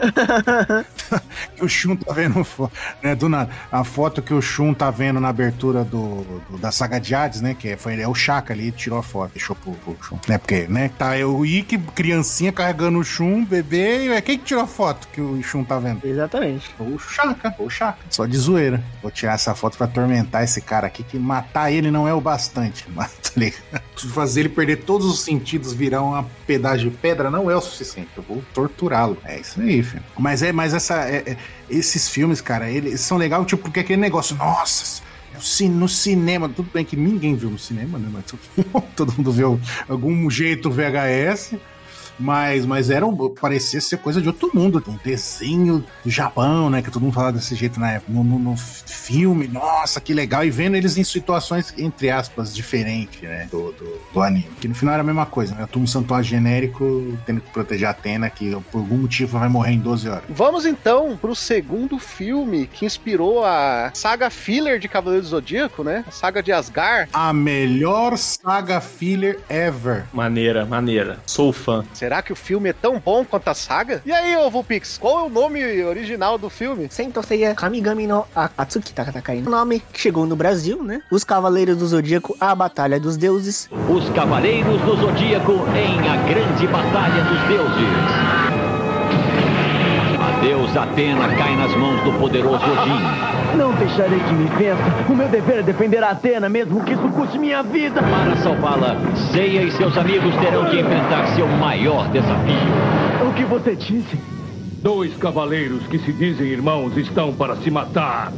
Que o Shun tá vendo... fo- Né? Do nada. A foto que o Shun tá vendo na abertura do, do- da saga de Hades, né? Que é, foi, é o Shaka ali, tirou a foto, deixou pro, pro Shun. Né? Porque, né? Tá é o Ikki, criancinha, carregando o Shun, bebê. E é quem que tirou a foto que o Shun tá vendo? Exatamente. O Shaka, o Shaka. Só de zoeira. Vou tirar essa foto pra atormentar esse cara aqui, que matar ele não é o bastante. Mas, tá ligado? Fazer ele perder todos os sentidos, virar uma pedaço de pedra, não é o suficiente. Eu vou torturá-lo. É isso aí, filho. Mas é, mas essa, é- é- esses filmes, cara, eles são legais, tipo, porque aquele negócio, nossa, é o ci- no cinema, tudo bem que ninguém viu no cinema, né? Mas todo, todo mundo viu algum jeito V H S. Mas, mas era um, parecia ser coisa de outro mundo. Um desenho do Japão, né? Que todo mundo falava desse jeito na época. No, no, no filme, nossa, que legal. E vendo eles em situações, entre aspas, diferentes, né? Do, do, do anime. Que no final era a mesma coisa, né? Um santuário genérico tendo que proteger a Atena, que por algum motivo vai morrer em doze horas. Vamos então pro segundo filme que inspirou a saga filler de Cavaleiro do Zodíaco, né? A saga de Asgard. A melhor saga filler ever. Maneira, maneira. Sou fã. Será que o filme é tão bom quanto a saga? E aí, Ovo Pix, qual é o nome original do filme? Sento Seiya Kamigami no A- Atsuki Takakai. O nome que chegou no Brasil, né? Os Cavaleiros do Zodíaco, A Batalha dos Deuses. Os Cavaleiros do Zodíaco em A Grande Batalha dos Deuses. A deusa deus Atena cai nas mãos do poderoso Odin. Não deixarei que me vença. O meu dever é defender a Atena, mesmo que isso custe minha vida. Para salvá-la, Seiya e seus amigos terão que enfrentar seu maior desafio. O que você disse? Dois cavaleiros que se dizem irmãos estão para se matar.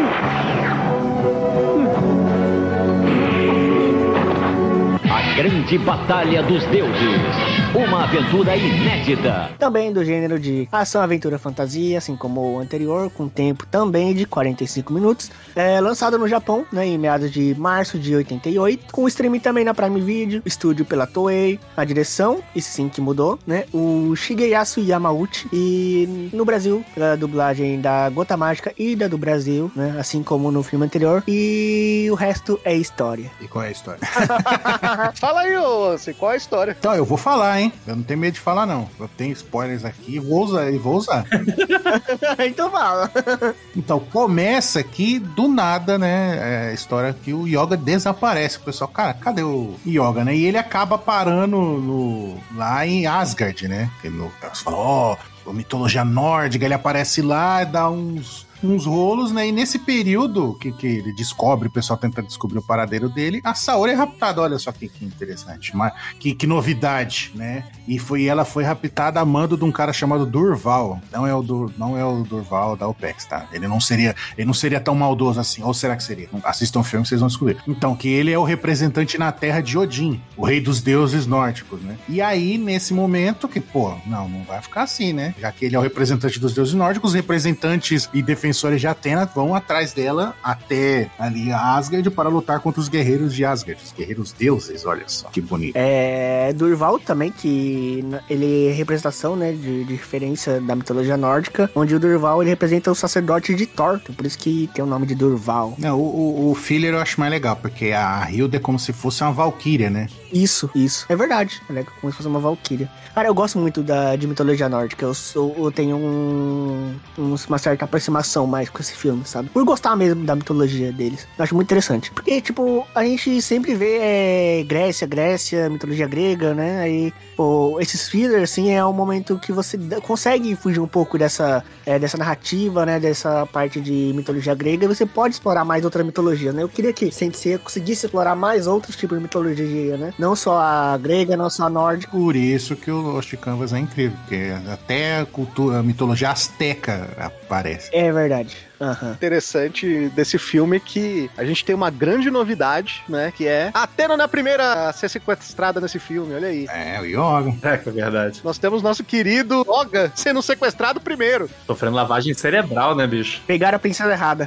A Grande Batalha dos Deuses. Uma aventura inédita. Também do gênero de ação, aventura, fantasia, assim como o anterior, com tempo também de quarenta e cinco minutos. É lançado no Japão, né, em meados de março de oitenta e oito, com streaming também na Prime Video, estúdio pela Toei, a direção, isso sim que mudou, né, o Shigeyasu Yamauchi, e no Brasil, pela dublagem da Gota Mágica e da do Brasil, né, assim como no filme anterior, e o resto é história. E qual é a história? Fala aí, ô Ansem, qual é a história? Então, eu vou falar, hein? Eu não tenho medo de falar, não. Eu tenho spoilers aqui e vou usar. E vou usar. Então fala. Então, começa aqui do nada, né? É a história que o Yoga desaparece. O pessoal, cara, cadê o Yoga, né? E ele acaba parando no, lá em Asgard, né? Que no, você fala, ó, oh, a mitologia nórdica, ele aparece lá, dá uns... uns rolos, né? E nesse período que, que ele descobre, o pessoal tenta descobrir o paradeiro dele, a Saori é raptada. Olha só que, que interessante, mas, que, que novidade, né? E foi, ela foi raptada a mando de um cara chamado Durval. Não é o, Dur, não é o Durval da OPEX, tá? Ele não seria, ele não seria tão maldoso assim. Ou será que seria? Assistam o filme, vocês vão descobrir. Então, que ele é o representante na terra de Odin, o rei dos deuses nórdicos, né? E aí, nesse momento, que, pô, não, não vai ficar assim, né? Já que ele é o representante dos deuses nórdicos, os representantes e defensores de Atena vão atrás dela até ali a Asgard para lutar contra os guerreiros de Asgard, os guerreiros deuses, olha só, que bonito. É, Durval também, que ele é representação, né, de, de referência da mitologia nórdica, onde o Durval, ele representa o sacerdote de Thor, por isso que tem o nome de Durval. Não, o, o, o filler eu acho mais legal, porque a Hilda é como se fosse uma valquíria, né? Isso, isso. É verdade, ela é como se fosse uma valquíria. Cara, eu gosto muito da, de mitologia nórdica, eu, sou, eu tenho um, um, uma certa aproximação mais com esse filme, sabe? Por gostar mesmo da mitologia deles. Eu acho muito interessante. Porque, tipo, a gente sempre vê é, Grécia, Grécia, mitologia grega, né? Aí, pô, esses fillers, assim, é um momento que você consegue fugir um pouco dessa, é, dessa narrativa, né? Dessa parte de mitologia grega, e você pode explorar mais outra mitologia, né? Eu queria que Sensei conseguisse explorar mais outros tipos de mitologia, né? Não só a grega, não só a nórdica. Por isso que o Lost Canvas é incrível, porque até a cultura, a mitologia azteca aparece. É verdade. Uhum. Interessante desse filme que a gente tem uma grande novidade, né? Que é a Atena na primeira a ser sequestrada nesse filme, olha aí. É, o Yoga. É, é verdade. Nós temos nosso querido Yoga sendo sequestrado primeiro. Sofrendo lavagem cerebral, né, bicho? Pegaram a princesa errada.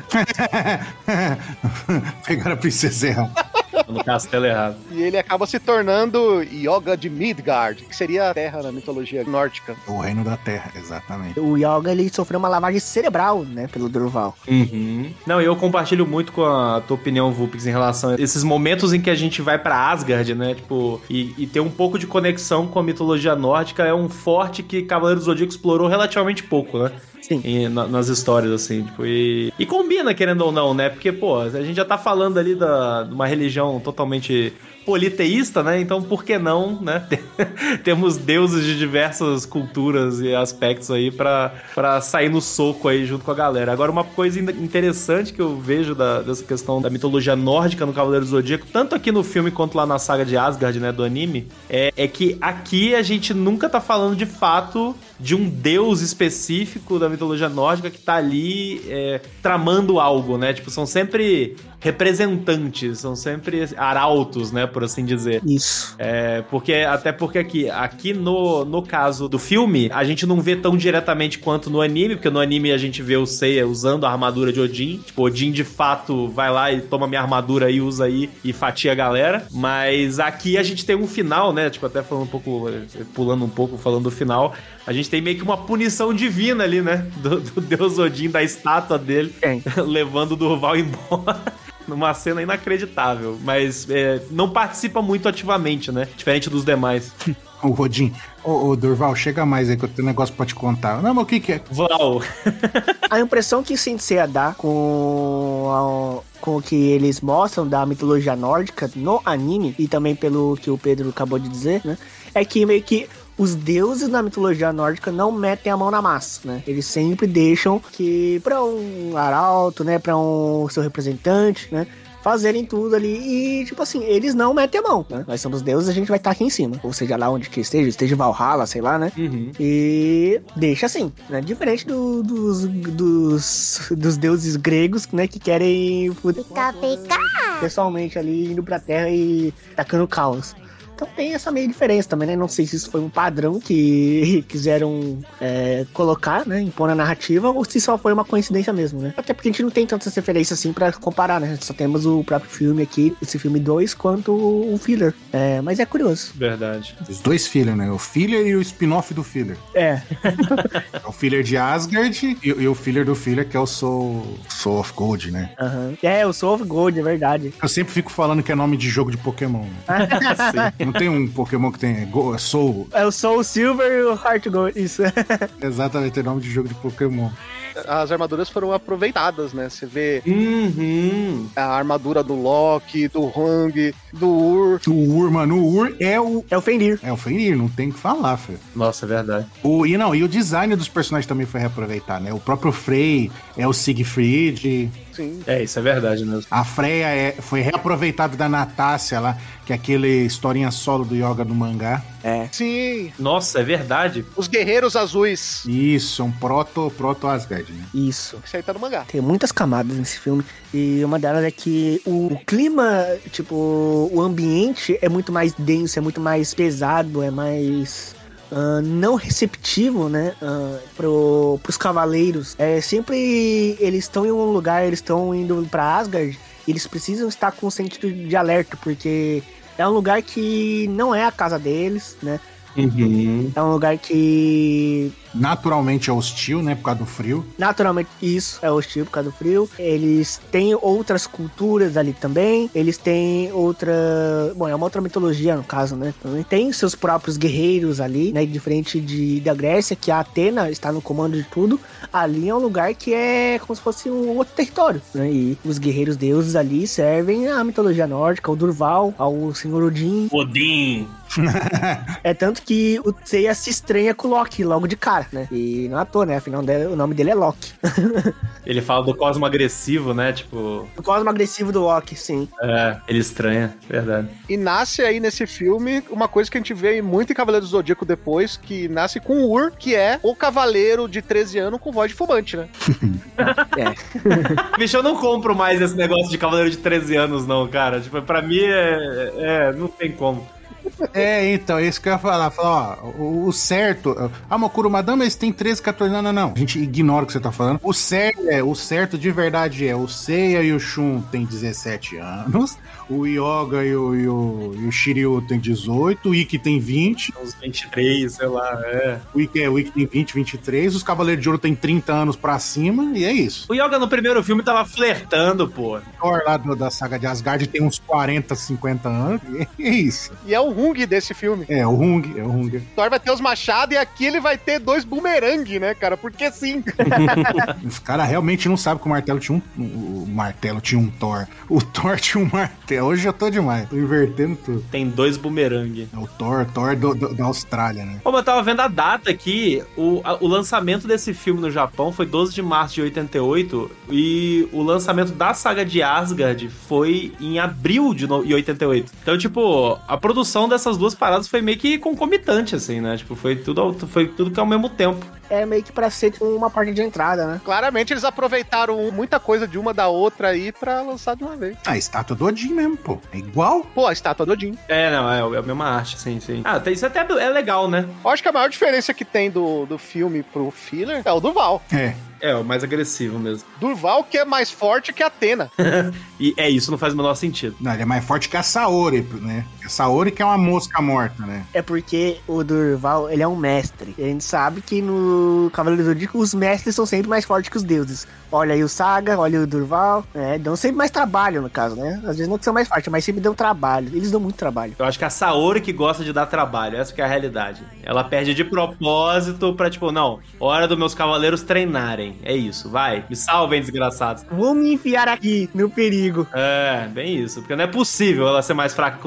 Pegaram a princesa errada. No castelo errado. E ele acaba se tornando Yoga de Midgard, que seria a terra na mitologia nórdica. O reino da terra, exatamente. O Yoga, ele sofreu uma lavagem cerebral, né, pelo Durval. Uhum. Não, eu compartilho muito com a tua opinião, Vulpix, em relação a esses momentos em que a gente vai pra Asgard, né, tipo, e, e ter um pouco de conexão com a mitologia nórdica é um forte que Cavaleiro do Zodíaco explorou relativamente pouco, né? Sim. E, na, nas histórias, assim, tipo, e, e combina, querendo ou não, né? Porque, pô, a gente já tá falando ali da, de uma religião totalmente politeísta, né? Então, por que não, né? Temos deuses de diversas culturas e aspectos aí pra, pra sair no soco aí junto com a galera. Agora, uma coisa interessante que eu vejo da, dessa questão da mitologia nórdica no Cavaleiro do Zodíaco, tanto aqui no filme quanto lá na saga de Asgard, né, do anime, é, é que aqui a gente nunca tá falando de fato de um deus específico da mitologia nórdica que tá ali é, tramando algo, né? Tipo, são sempre representantes, são sempre arautos, né, por assim dizer. Isso. É, porque, até porque aqui, aqui no, no caso do filme, a gente não vê tão diretamente quanto no anime, porque no anime a gente vê o Seiya usando a armadura de Odin. Tipo, Odin de fato vai lá e toma minha armadura e usa aí e fatia a galera. Mas aqui a gente tem um final, né, tipo, até falando um pouco, pulando um pouco, falando do final, a gente tem meio que uma punição divina ali, né, do, do deus Odin, da estátua dele, é. levando o Durval embora. Numa cena inacreditável, mas é, não participa muito ativamente, né? Diferente dos demais. O Odin, ô, ô Durval, chega mais aí que eu tenho um negócio pra te contar. Não, mas o que que é? Val. A impressão que Sensei dá com, a, com o que eles mostram da mitologia nórdica no anime, e também pelo que o Pedro acabou de dizer, né? É que meio que os deuses na mitologia nórdica não metem a mão na massa, né? Eles sempre deixam que pra um arauto, né, pra um seu representante, né, fazerem tudo ali e, tipo assim, eles não metem a mão, né? Nós somos deuses, a gente vai estar aqui em cima. Ou seja, lá onde que esteja, esteja Valhalla, sei lá, né? Uhum. E deixa assim, né? Diferente do- dos, dos, dos deuses gregos, né? Que querem fuder pessoalmente ali, indo pra terra e tacando caos. Então tem essa meio diferença também, né? Não sei se isso foi um padrão que quiseram é, colocar, né? Impor na narrativa, ou se só foi uma coincidência mesmo, né? Até porque a gente não tem tantas referências assim pra comparar, né? Só temos o próprio filme aqui, esse filme dois, quanto o filler. É, mas é curioso. Verdade. Os dois filler, né? O filler e o spin-off do filler. É. É o filler de Asgard e, e o filler do filler, que é o Soul, Soul of Gold, né? Uhum. É, o Soul of Gold, é verdade. Eu sempre fico falando que é nome de jogo de Pokémon. Né? Não tem um Pokémon que tem Go- Soul? É o Soul Silver e o Heart Gold, isso. Exatamente, tem nome de jogo de Pokémon. As armaduras foram aproveitadas, né? Você vê Uhum. a armadura do Loki, do Hang, do Ur. O Ur, mano, o Ur é o... É o Fenrir. É o Fenrir, não tem o que falar, filho. Nossa, é verdade. O, e não, e o design dos personagens também foi reaproveitado, né? O próprio Frey é o Siegfried. Sim. É, isso é verdade mesmo. A Freya é, foi reaproveitada da Natácia lá, que é aquele historinha solo do Yoga do mangá. É. Sim. Nossa, é verdade. Os guerreiros azuis. Isso, é um proto, proto Asgard, né? Isso. Isso aí tá no mangá. Tem muitas camadas nesse filme. E uma delas é que o, o clima, tipo, o ambiente é muito mais denso, é muito mais pesado, é mais... Uh, não receptivo, né, uh, pro, pros cavaleiros. É, sempre eles estão em um lugar, eles estão indo pra Asgard, eles precisam estar com um sentido de alerta, porque é um lugar que não é a casa deles, né? Uhum. É um lugar que Naturalmente é hostil, né? Por causa do frio. naturalmente isso é hostil por causa do frio. Eles têm outras culturas ali também. Eles têm outra... Bom, é uma outra mitologia no caso, né? Também tem seus próprios guerreiros ali, né? Diferente de, da Grécia, que a Atena está no comando de tudo. Ali é um lugar que é como se fosse um outro território, né? E os guerreiros deuses ali servem à mitologia nórdica, ao Durval, ao Senhor Odin. Odin. É tanto que o Seiya se estranha com o Loki logo de cara, né? E não é à toa, né? Afinal, o nome dele é Loki. Ele fala do cosmo agressivo, né? Tipo... O cosmo agressivo do Loki, sim. É, ele estranha, verdade. E nasce aí nesse filme uma coisa que a gente vê muito em Cavaleiros do Zodíaco depois, que nasce com o Ur, que é o cavaleiro de treze anos com voz de fumante, né? É. Bicho, eu não compro mais esse negócio de cavaleiro de treze anos, não, cara. Tipo, pra mim é... é não tem como. É, então, é isso que eu ia falar. Falar, ó, o, o certo... Ah, Mokuro Madama, eles têm treze, catorze... Não, não, não. A gente ignora o que você tá falando. O certo, é, o certo de verdade é o Seiya e o Shun têm dezessete anos, o Yoga e o, e o, e o Shiryu têm dezoito, o Ikki tem vinte. Uns vinte e três, sei lá, é. O Ikki, é, o Ikki tem vinte, vinte e três. Os Cavaleiros de Ouro têm trinta anos pra cima, e é isso. O Yoga no primeiro filme tava flertando, pô. O Thor lá do- da saga de Asgard tem uns quarenta, cinquenta anos, e é isso. E é o Hung desse filme. É, o Hung, é o Hung. Thor vai ter os machados e aqui ele vai ter dois boomerang, né, cara? Porque sim. Os caras realmente não sabem que o martelo tinha um. O martelo tinha um Thor. O Thor tinha um martelo. Hoje eu tô demais. Tô invertendo tudo. Tem dois bumerangue. É o Thor, Thor do- do- da Austrália, né? Como eu tava vendo a data aqui, o, a- o lançamento desse filme no Japão foi doze de março de oitenta e oito e o lançamento da saga de Asgard foi em abril de no- de oitenta e oito. Então, tipo, a produção dessas duas paradas foi meio que concomitante, assim, né? Tipo, foi tudo, ao- foi tudo que ao mesmo tempo. É meio que pra ser tipo, uma parte de entrada, né? Claramente eles aproveitaram muita coisa de uma da outra aí pra lançar de uma vez. A estátua do Odin mesmo, pô. É igual. Pô, a estátua do Odin. É, não, é, é a mesma arte, sim, sim. Ah, tem- isso até é legal, né? Eu acho que a maior diferença que tem do, do filme pro filler é o Durval. É. É, o mais agressivo mesmo. Durval que é mais forte que a Atena. E é isso, não faz o menor sentido. Não, ele é mais forte que a Saori, né? A Saori que é uma mosca morta, né? É porque o Durval, ele é um mestre. E a gente sabe que no Cavaleiro do Zodíaco, os mestres são sempre mais fortes que os deuses. Olha aí o Saga, olha aí o Durval. É, dão sempre mais trabalho, no caso, né? Às vezes não que são mais fortes, mas sempre dão trabalho. Eles dão muito trabalho. Eu acho que a Saori que gosta de dar trabalho, essa que é a realidade. Ela perde de propósito pra, tipo, não, hora dos meus cavaleiros treinarem. É isso, vai, me salvem, desgraçados. Vou me enfiar aqui, no perigo. É, bem isso, porque não é possível ela ser mais fraca que o Durval.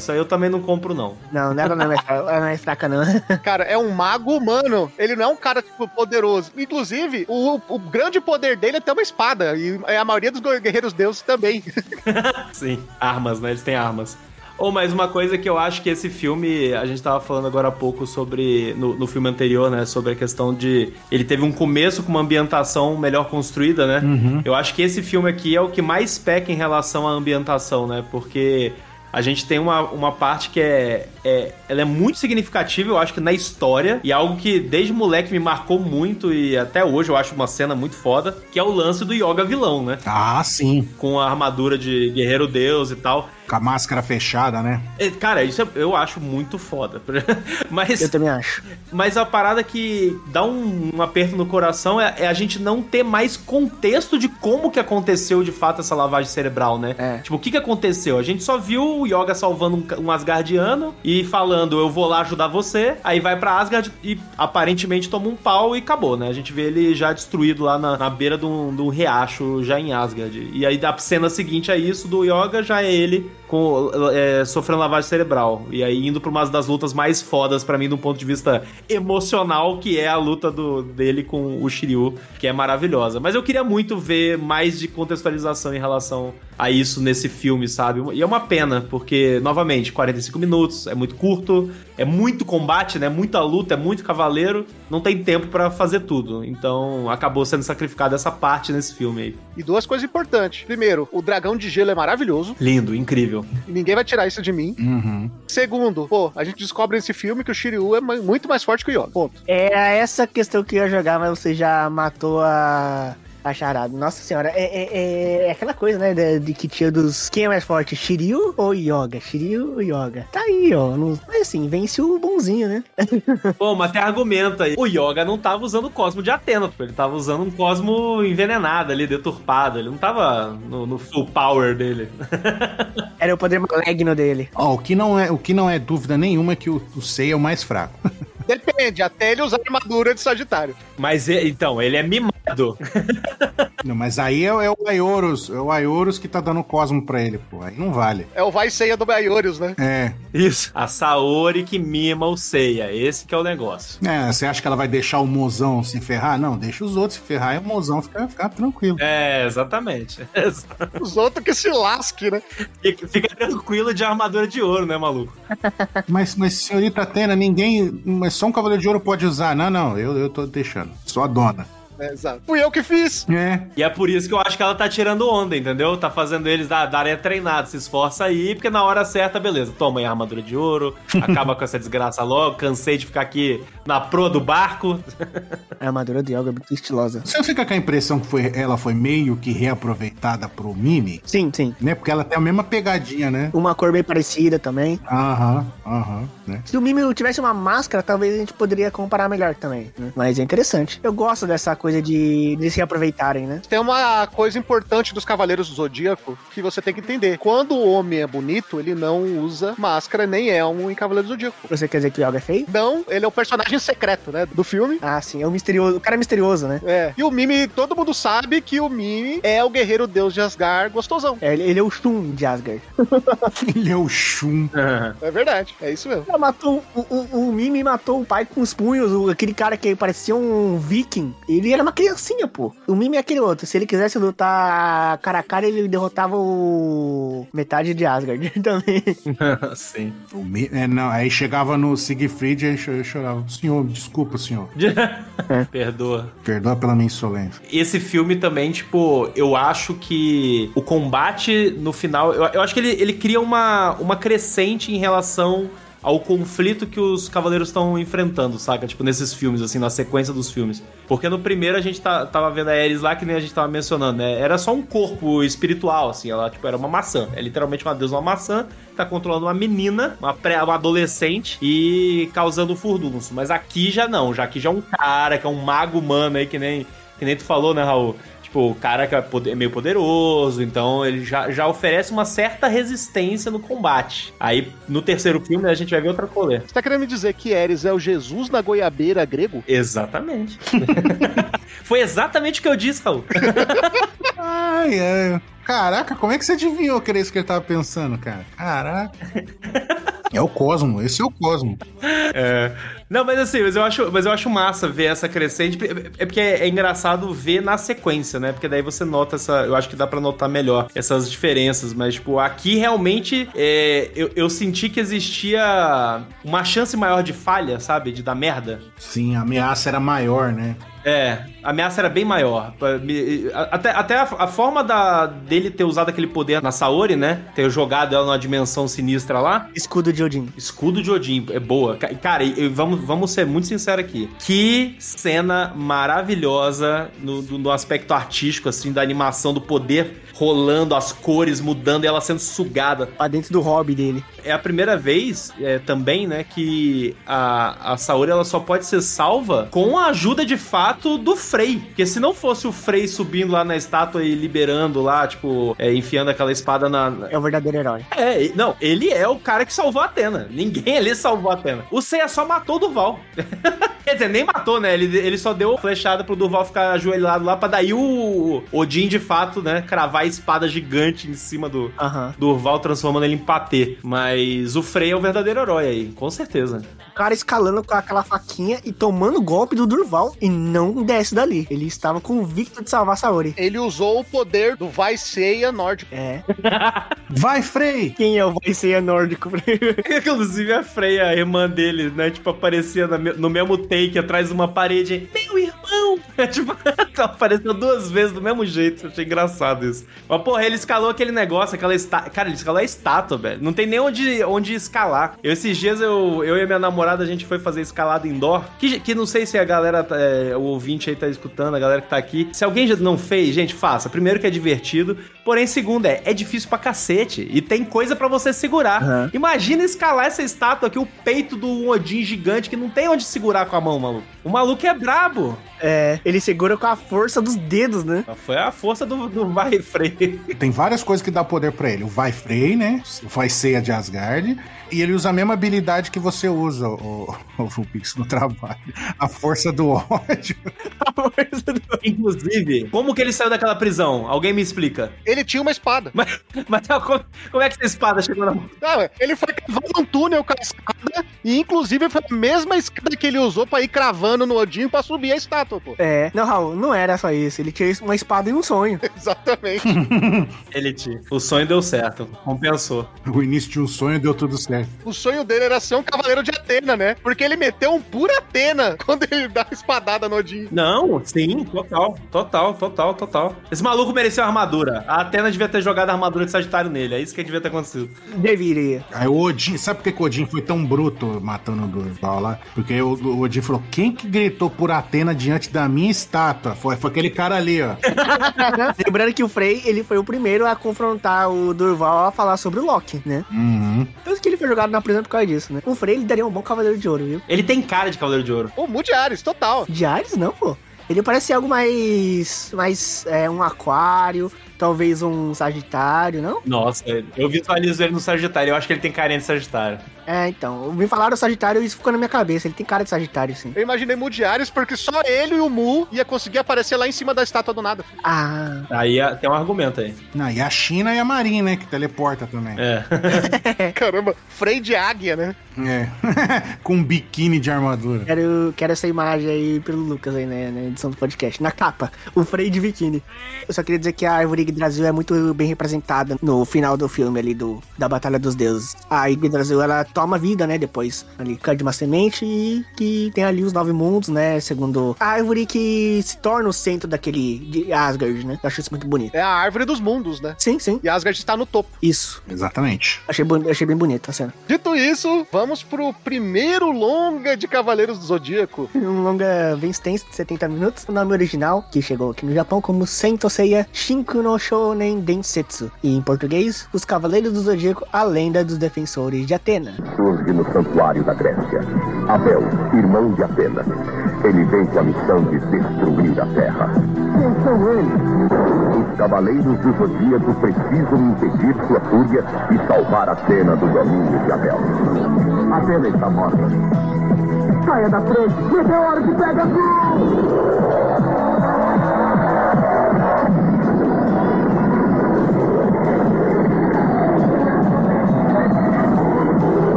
Isso aí eu também não compro, não. Não, ela não é mais fraca, ela não é fraca, não. Cara, é um mago humano. Ele não é um cara, tipo, poderoso. Inclusive, o, o grande poder dele é ter uma espada. E a maioria dos guerreiros deuses também. Sim, armas, né? Eles têm armas. Ou oh, mais uma coisa que eu acho que esse filme, a gente tava falando agora há pouco sobre, no, no filme anterior, né, sobre a questão de, ele teve um começo com uma ambientação melhor construída, né, Uhum. eu acho que esse filme aqui é o que mais peca em relação à ambientação, né, porque a gente tem uma, uma parte que é, é, ela é muito significativa, eu acho que na história, e algo que desde moleque me marcou muito, e até hoje eu acho uma cena muito foda, que é o lance do Yoga vilão, né, Ah, sim. com a armadura de guerreiro deus e tal. Com a máscara fechada, né? É, cara, isso eu acho muito foda. Mas, Eu também acho. mas a parada que dá um, um aperto no coração é, é a gente não ter mais contexto de como que aconteceu de fato essa lavagem cerebral, né? É. Tipo, o que que aconteceu? A gente só viu o Yoga salvando um, um Asgardiano e falando, eu vou lá ajudar você. Aí vai pra Asgard e aparentemente toma um pau e acabou, né? A gente vê ele já destruído lá na, na beira de um, de um riacho, já em Asgard. E aí a cena seguinte a isso do Yoga já é ele com, é, sofrendo lavagem cerebral. E aí indo pra uma das lutas mais fodas pra mim, do ponto de vista emocional, que é a luta do, dele com o Shiryu, que é maravilhosa. Mas eu queria muito ver mais de contextualização em relação a isso nesse filme, sabe? E é uma pena, porque, novamente, quarenta e cinco minutos, é muito curto, é muito combate, né? Muita luta, é muito cavaleiro, não tem tempo pra fazer tudo. Então, acabou sendo sacrificada essa parte nesse filme aí. E duas coisas importantes. Primeiro, o dragão de gelo é maravilhoso. Lindo, incrível. E ninguém vai tirar isso de mim. Uhum. Segundo, pô, a gente descobre nesse filme que o Shiryu é ma- muito mais forte que o Yoga. Ponto. Era essa questão que eu ia jogar, mas você já matou a... a charada. Nossa senhora, é, é, é aquela coisa, né, de, de que tinha dos... Quem é mais forte, Shiryu ou Yoga? Shiryu ou Yoga? Tá aí, ó. Não... Mas assim, vence o bonzinho, né? Bom, mas tem argumento aí. O Yoga não tava usando o cosmo de Atena, pô. Ele tava usando um cosmo envenenado ali, deturpado. Ele não tava no, no full power dele. Era o poder maligno dele. Ó, o que não é, o que não é dúvida nenhuma é que o, o Seiya é o mais fraco. Depende, até ele usar a armadura de Sagitário. Mas, e- então, ele é mimado. Não, mas aí é, é o Aioros, é o Aioros que tá dando o cosmo pra ele, pô. Aí não vale. É o vai ceia do Baiorius, né? É. Isso. A Saori que mima o Seiya. Esse que é o negócio. É, você acha que ela vai deixar o mozão se ferrar? Não, deixa os outros se ferrar e o mozão ficar fica tranquilo. É, exatamente. Os outros que se lasque, né? Fica, fica tranquilo de armadura de ouro, né, maluco? Mas, mas senhorita Atena, ninguém. Mas só um Cavaleiro de Ouro pode usar. Não, não, eu, eu tô deixando. Só a dona. É, exato. Fui eu que fiz. É. E é por isso que eu acho que ela tá tirando onda, entendeu? Tá fazendo eles da- darem a treinada, se esforça aí, porque na hora certa, beleza, toma aí a armadura de ouro, acaba com essa desgraça logo, cansei de ficar aqui na proa do barco. A armadura de Yoga é muito estilosa. Você fica com a impressão que foi, ela foi meio que reaproveitada pro Mimi? Sim, sim. Né? Porque ela tem a mesma pegadinha, né? Uma cor bem parecida também. Aham, aham, né? Se o Mimi tivesse uma máscara, talvez a gente poderia comparar melhor também, né? Mas é interessante. Eu gosto dessa coisa de, de se aproveitarem, né? Tem uma coisa importante dos Cavaleiros do Zodíaco que você tem que entender. Quando o homem é bonito, ele não usa máscara nem elmo em Cavaleiro do Zodíaco. Você quer dizer que o Yoga é feio? Não, ele é o personagem secreto, né, do filme. Ah, sim. É o misterioso. O cara é misterioso, né? É. E o Mimi, todo mundo sabe que o Mimi é o guerreiro deus de Asgard gostosão. É, ele, ele é o Shun de Asgard. Ele é o Shun. É verdade, é isso mesmo. Ela matou o, o, o Mimi matou o pai com os punhos, o- aquele cara que parecia um viking. Ele era uma criancinha, pô. O Mimi é aquele outro. Se ele quisesse lutar cara a cara, ele derrotava o metade de Asgard também. Sim. O Mi- é, não, aí chegava no Siegfried e cho- chorava. Senhor, desculpa, senhor. Perdoa. Perdoa pela minha insolência. Esse filme também, tipo, eu acho que o combate no final, eu, eu acho que ele, ele cria uma, uma crescente em relação ao conflito que os cavaleiros estão enfrentando, saca? Tipo, nesses filmes, assim, na sequência dos filmes. Porque no primeiro a gente tá, tava vendo a Ares lá, que nem a gente tava mencionando, né? Era só um corpo espiritual, assim, ela, tipo, era uma maçã. É literalmente uma deusa, uma maçã, tá controlando uma menina, uma, pré, uma adolescente, e causando furdunço. Mas aqui já não, já aqui já é um cara, que é um mago humano aí, que nem, que nem tu falou, né, Raul? Tipo, o cara que é poder- meio poderoso, então ele já, já oferece uma certa resistência no combate. Aí, no terceiro filme, a gente vai ver outra colher. Você tá querendo me dizer que Ares é o Jesus da goiabeira grego? Exatamente. Foi exatamente o que eu disse, Raul. Ai, ai. Caraca, como é que você adivinhou que era isso que ele tava pensando, cara? Caraca. É o Cosmo, esse é o Cosmo. É. Não, mas assim, mas eu, acho, mas eu acho massa ver essa crescente. É porque é, é engraçado ver na sequência, né? Porque daí você nota essa. Eu acho que dá pra notar melhor essas diferenças. Mas, tipo, aqui realmente é, eu, eu senti que existia uma chance maior de falha, sabe? De dar merda. Sim, a ameaça era maior, né? É, a ameaça era bem maior. Até, até a, a forma da, dele ter usado aquele poder na Saori, né? Ter jogado ela numa dimensão sinistra lá. Escudo de Odin. Escudo de Odin, é boa. Cara, e, e vamos, vamos ser muito sinceros aqui. Que cena maravilhosa no, no, no aspecto artístico, assim, da animação, do poder rolando, as cores mudando e ela sendo sugada. Pra dentro do hobby dele. É a primeira vez é, também, né, que a, a Saori ela só pode ser salva com a ajuda de fato do Frey. Porque se não fosse o Frey subindo lá na estátua e liberando lá, tipo, é, enfiando aquela espada na... É o verdadeiro herói. É, não, ele é o cara que salvou a Athena. Ninguém ali salvou a Athena. O Seiya só matou o Durval. Quer dizer, nem matou, né? Ele, ele só deu flechada pro Durval ficar ajoelhado lá pra daí o Odin, de fato, né, cravar a espada gigante em cima do uhum. Durval, transformando ele em patê. Mas o Frey é o verdadeiro herói aí, com certeza. O cara escalando com aquela faquinha e tomando golpe do Durval e não desce dali. Ele estava convicto de salvar Saori. Ele usou o poder do Vai Seiya nórdico. É. Vai, Frey! Quem é o Vai Seiya nórdico? Inclusive a Freya, a irmã dele, né? Tipo, aparecia no mesmo take atrás de uma parede. Meu irmão! É, tipo, apareceu duas vezes do mesmo jeito. Achei engraçado isso. Mas, porra, ele escalou aquele negócio, aquela estátua. Cara, ele escalou a estátua, velho. Não tem nem onde, onde escalar. Eu, esses dias, eu, eu e a minha namorada, a gente foi fazer escalada indoor. Que, que não sei se a galera, é, o ouvinte aí tá escutando, a galera que tá aqui. Se alguém já não fez, gente, faça. Primeiro que é divertido. Porém, segundo é, é difícil pra cacete. E tem coisa pra você segurar. Uhum. Imagina escalar essa estátua aqui, o peito do Odin gigante, que não tem onde segurar com a mão, maluco. O maluco é brabo. É, ele segura com a força dos dedos, né? Foi a força do, do Vai Frey. Tem várias coisas que dá poder pra ele. O Vai Frey, né? O Vai Seiya de Asgard. E ele usa a mesma habilidade que você usa, o, o Vulpix, no trabalho. A força do ódio. A força do... Inclusive, como que ele saiu daquela prisão? Alguém me explica. Ele tinha uma espada. Mas, mas como, como é que essa espada chegou na mão? Não, ele foi cravando um túnel com a escada e, inclusive, foi a mesma escada que ele usou pra ir cravando no Odin pra subir a estátua, pô. É. Não, Raul, não era só isso. Ele tinha uma espada e um sonho. Exatamente. Ele tinha. O sonho deu certo. Compensou. O início de um sonho deu tudo certo. O sonho dele era ser um cavaleiro de Atena, né? Porque ele meteu um puro Atena quando ele dá a espadada no Odin. Não, sim, total, total, total, total. Esse maluco mereceu a armadura. A Atena devia ter jogado a armadura de Sagitário nele. É isso que devia ter acontecido. Deveria. Aí o Odin, sabe por que, que o Odin foi tão bruto matando o Durval lá? Porque o, o Odin falou, quem que gritou por Atena diante da minha estátua? Foi, foi aquele cara ali, ó. Lembrando que o Frey, ele foi o primeiro a confrontar o Durval a falar sobre o Loki, né? Uhum. Tanto que ele foi jogado na prisão por causa disso, né? O Frey, ele daria um bom cavaleiro de ouro, viu? Ele tem cara de cavaleiro de ouro. Pô, Mu de Ares, total. De Ares, não, pô. Ele parece algo mais... mais é, um aquário, talvez um sagitário, não? Nossa, eu visualizo ele no Sagitário. Eu acho que ele tem carinha de Sagitário. É, então. Me falaram Sagitário e isso ficou na minha cabeça. Ele tem cara de Sagitário, sim. Eu imaginei Mu de Ares porque só ele e o Mu ia conseguir aparecer lá em cima da estátua do nada. Ah. Aí tem um argumento aí. Não, e a China e a Marin, né? Que teleporta também. É. Caramba, Frey de águia, né? É. Com um biquíni de armadura. Quero, quero essa imagem aí pelo Lucas aí, né? Na edição do podcast. Na capa, o Frey de biquíni. Eu só queria dizer que a Árvore Yggdrasil é muito bem representada no final do filme ali, do, da Batalha dos Deuses. A Yggdrasil, ela toma vida, né, depois, ali, cai de uma semente e que tem ali os nove mundos, né, segundo a árvore que se torna o centro daquele, de Asgard, né, eu acho isso muito bonito. É a árvore dos mundos, né? Sim, sim. E Asgard está no topo. Isso. Exatamente. Achei, achei bem bonito a cena. Dito isso, vamos pro primeiro longa de Cavaleiros do Zodíaco. Um longa bem extenso, de setenta minutos, o nome original, que chegou aqui no Japão como Sento Seiya Shinku no Shounen Densetsu, e em português, Os Cavaleiros do Zodíaco, a Lenda dos Defensores de Atena. Surge no santuário da Grécia. Abel, irmão de Atena. Ele vem com a missão de destruir a Terra. Quem são eles? Os Cavaleiros do Zodíaco precisam impedir sua fúria e salvar Atena do domínio de Abel. Atena está morta. Saia da frente! Meteoro que pega tudo!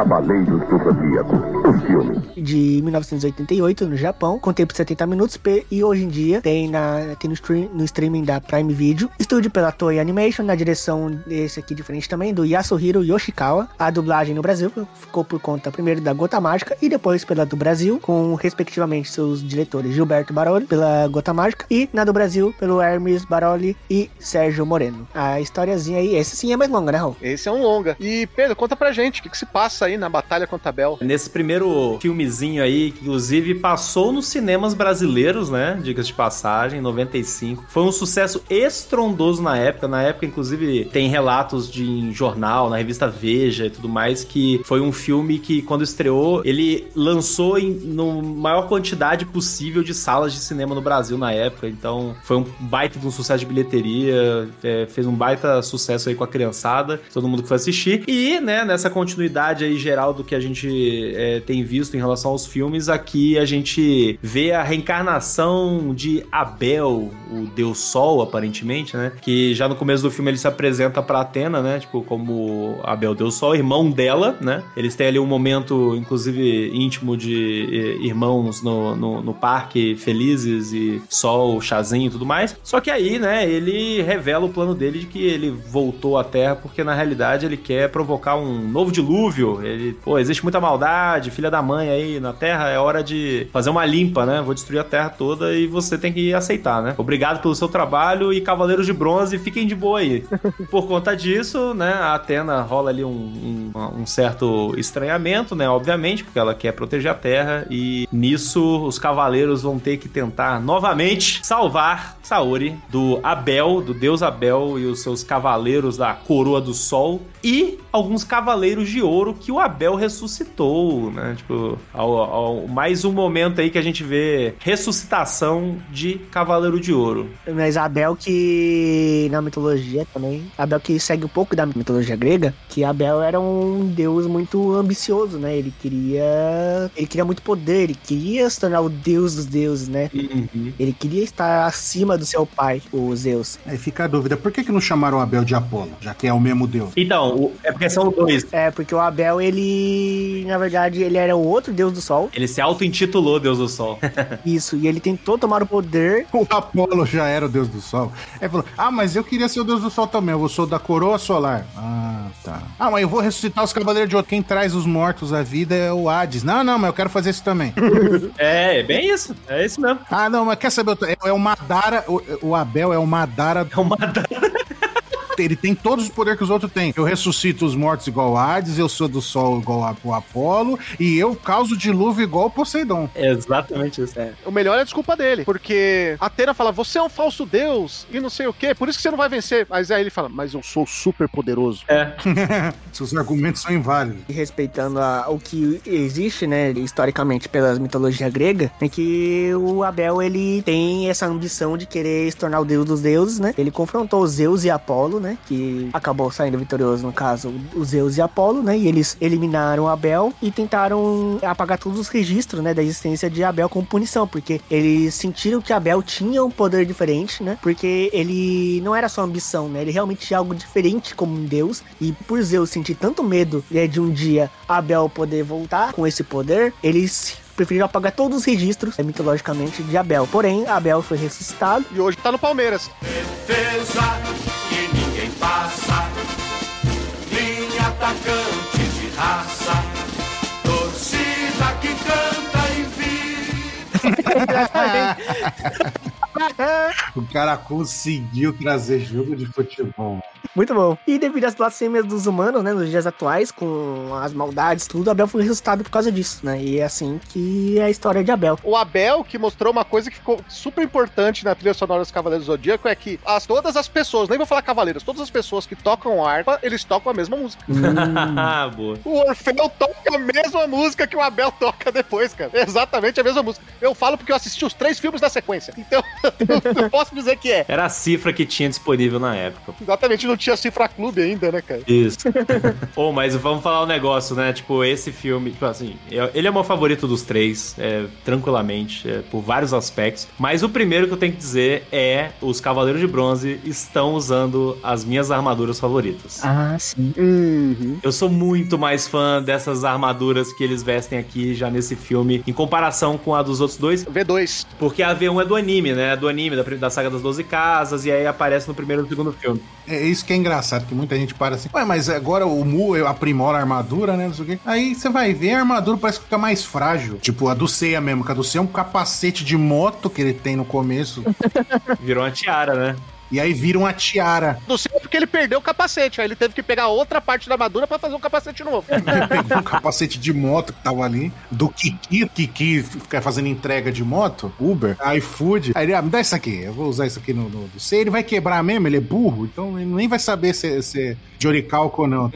Cavaleiros do Zodíaco, o filme. De mil novecentos e oitenta e oito no Japão, com tempo de setenta minutos, e hoje em dia tem, na, tem no, stream, no streaming da Prime Video. Estúdio pela Toei Animation, na direção desse aqui diferente também, do Yasuhiro Yoshikawa. A dublagem no Brasil ficou por conta primeiro da Gota Mágica e depois pela do Brasil, com respectivamente seus diretores Gilberto Baroli pela Gota Mágica e na do Brasil pelo Hermes Baroli e Sérgio Moreno. A historiazinha aí, esse sim é mais longa, né, Raul? Esse é um longa. E Pedro, conta pra gente, o que, que se passa aí na Batalha contra a Bel? Nesse primeiro filmezinho aí, que inclusive passou nos cinemas brasileiros, né, dicas de passagem, em noventa e cinco. Foi um sucesso estrondoso na época. Na época, inclusive, tem relatos de em jornal, na revista Veja e tudo mais, que foi um filme que, quando estreou, ele lançou em no maior quantidade possível de salas de cinema no Brasil na época. Então, foi um baita de um sucesso de bilheteria, é, fez um baita sucesso aí com a criançada, todo mundo que foi assistir. E, né, nessa continuidade aí geral do que a gente é, tem visto em relação aos filmes, aqui a gente vê a reencarnação de Abel, o Deus Sol, aparentemente, né? Que já no começo do filme ele se apresenta pra Atena, né? Tipo, como Abel, Deus Sol, irmão dela, né? Eles têm ali um momento, inclusive, íntimo de eh, irmãos no, no, no parque, felizes, e sol, chazinho e tudo mais. Só que aí, né, ele revela o plano dele de que ele voltou à Terra porque, na realidade, ele quer provocar um novo dilúvio. Ele, pô, existe muita maldade, filha da mãe aí na Terra, é hora de fazer uma limpa, né? Vou destruir a Terra toda e você tem que aceitar, né? Obrigado pelo seu trabalho e Cavaleiros de Bronze, fiquem de boa aí. Por conta disso, né, a Atena rola ali um, um, um certo estranhamento, né, obviamente, porque ela quer proteger a Terra, e nisso os cavaleiros vão ter que tentar novamente salvar Saori do Abel, do deus Abel e os seus cavaleiros da Coroa do Sol e alguns cavaleiros de ouro que o Abel ressuscitou, né, tipo, ao, ao, mais um momento aí que a gente vê ressuscitação de Cavaleiro de Ouro. Mas Abel que na mitologia também, Abel que segue um pouco da mitologia grega, que Abel era um deus muito ambicioso, né? Ele queria ele queria muito poder, ele queria se tornar o deus dos deuses, né? Uhum. Ele queria estar acima do seu pai, o Zeus. Aí fica a dúvida, por que que não chamaram Abel de Apolo, já que é o mesmo deus? Então, o, é porque são dois. É, porque o Abel, ele, na verdade, ele era o outro deus do sol. Ele se auto-intitulou Deus do Sol. Isso, e ele tentou tomar o poder. O Apolo já era o deus do sol. Aí falou, ah, mas eu queria ser o deus do sol também, eu sou da coroa solar. Ah, tá. Ah, mas eu vou ressuscitar os cavaleiros de ouro. Quem traz os mortos à vida é o Hades. Não, não, mas eu quero fazer isso também. É, é bem isso. É isso mesmo. Ah, não, mas quer saber? É, é o Madara, o, o Abel é o Madara. É o Madara. Ele tem todos os poderes que os outros têm. Eu ressuscito os mortos igual a Hades, eu sou do sol igual o Apolo, e eu causo dilúvio igual o Poseidon. É exatamente isso. É. O melhor é a desculpa dele, porque Atena fala, você é um falso deus, e não sei o quê, por isso que você não vai vencer. Mas aí ele fala, mas eu sou super poderoso. É. Seus argumentos são inválidos. E respeitando a, o que existe, né, historicamente pela mitologia grega, é que o Abel, ele tem essa ambição de querer se tornar o deus dos deuses, né? Ele confrontou Zeus e Apolo, né? Que acabou saindo vitorioso, no caso, os Zeus e Apolo, né? E eles eliminaram Abel e tentaram apagar todos os registros, né, da existência de Abel como punição, porque eles sentiram que Abel tinha um poder diferente, né? Porque ele não era só ambição, né? Ele realmente tinha algo diferente como um deus, e por Zeus sentir tanto medo, né, de um dia Abel poder voltar com esse poder, eles preferiram apagar todos os registros, é, mitologicamente, de Abel. Porém, Abel foi ressuscitado. E hoje tá no Palmeiras. Defesa que ninguém passa, linha atacantes de raça, torcida que canta e vive. O cara conseguiu trazer jogo de futebol. Muito bom. E devido às blasfêmias dos humanos, né, nos dias atuais, com as maldades, tudo, Abel foi ressuscitado por causa disso, né? E é assim que é a história de Abel. O Abel, que mostrou uma coisa que ficou super importante na trilha sonora dos Cavaleiros do Zodíaco, é que as, todas as pessoas, nem vou falar cavaleiros, todas as pessoas que tocam harpa, eles tocam a mesma música. Hum. Boa. O Orfeu toca a mesma música que o Abel toca depois, cara. Exatamente a mesma música. Eu falo porque eu assisti os três filmes da sequência. Então, Não posso dizer que é. Era a cifra que tinha disponível na época. Exatamente, não tinha cifra clube ainda, né, cara? Isso. Ô, mas vamos falar um negócio, né? Tipo, esse filme, tipo assim, eu- ele é o meu favorito dos três, é, tranquilamente, é, por vários aspectos. Mas o primeiro que eu tenho que dizer é: os Cavaleiros de Bronze estão usando as minhas armaduras favoritas. Ah, sim. Uhum. Eu sou muito mais fã dessas armaduras que eles vestem aqui já nesse filme, em comparação com a dos outros dois. V dois. Porque a V um é do anime, né? É do anime, da, da saga das doze casas, e aí aparece no primeiro e no segundo filme. É isso que é engraçado, que muita gente para assim, ué, mas agora o Mu aprimora a armadura, né, não sei o quê. Aí você vai ver, a armadura parece que fica mais frágil. Tipo, a do Seiya mesmo, que a do Seiya é um capacete de moto que ele tem no começo. Virou uma tiara, né? E aí vira uma tiara. Não sei porque ele perdeu o capacete, aí ele teve que pegar outra parte da armadura pra fazer um capacete novo. Ele pegou um capacete de moto que tava ali, do Kiki, Kiki fica fazendo entrega de moto, Uber, iFood. Aí ele, ah, me dá isso aqui, eu vou usar isso aqui no, no do Seiya. Ele vai quebrar mesmo, ele é burro, então ele nem vai saber se, se de oricalco ou não.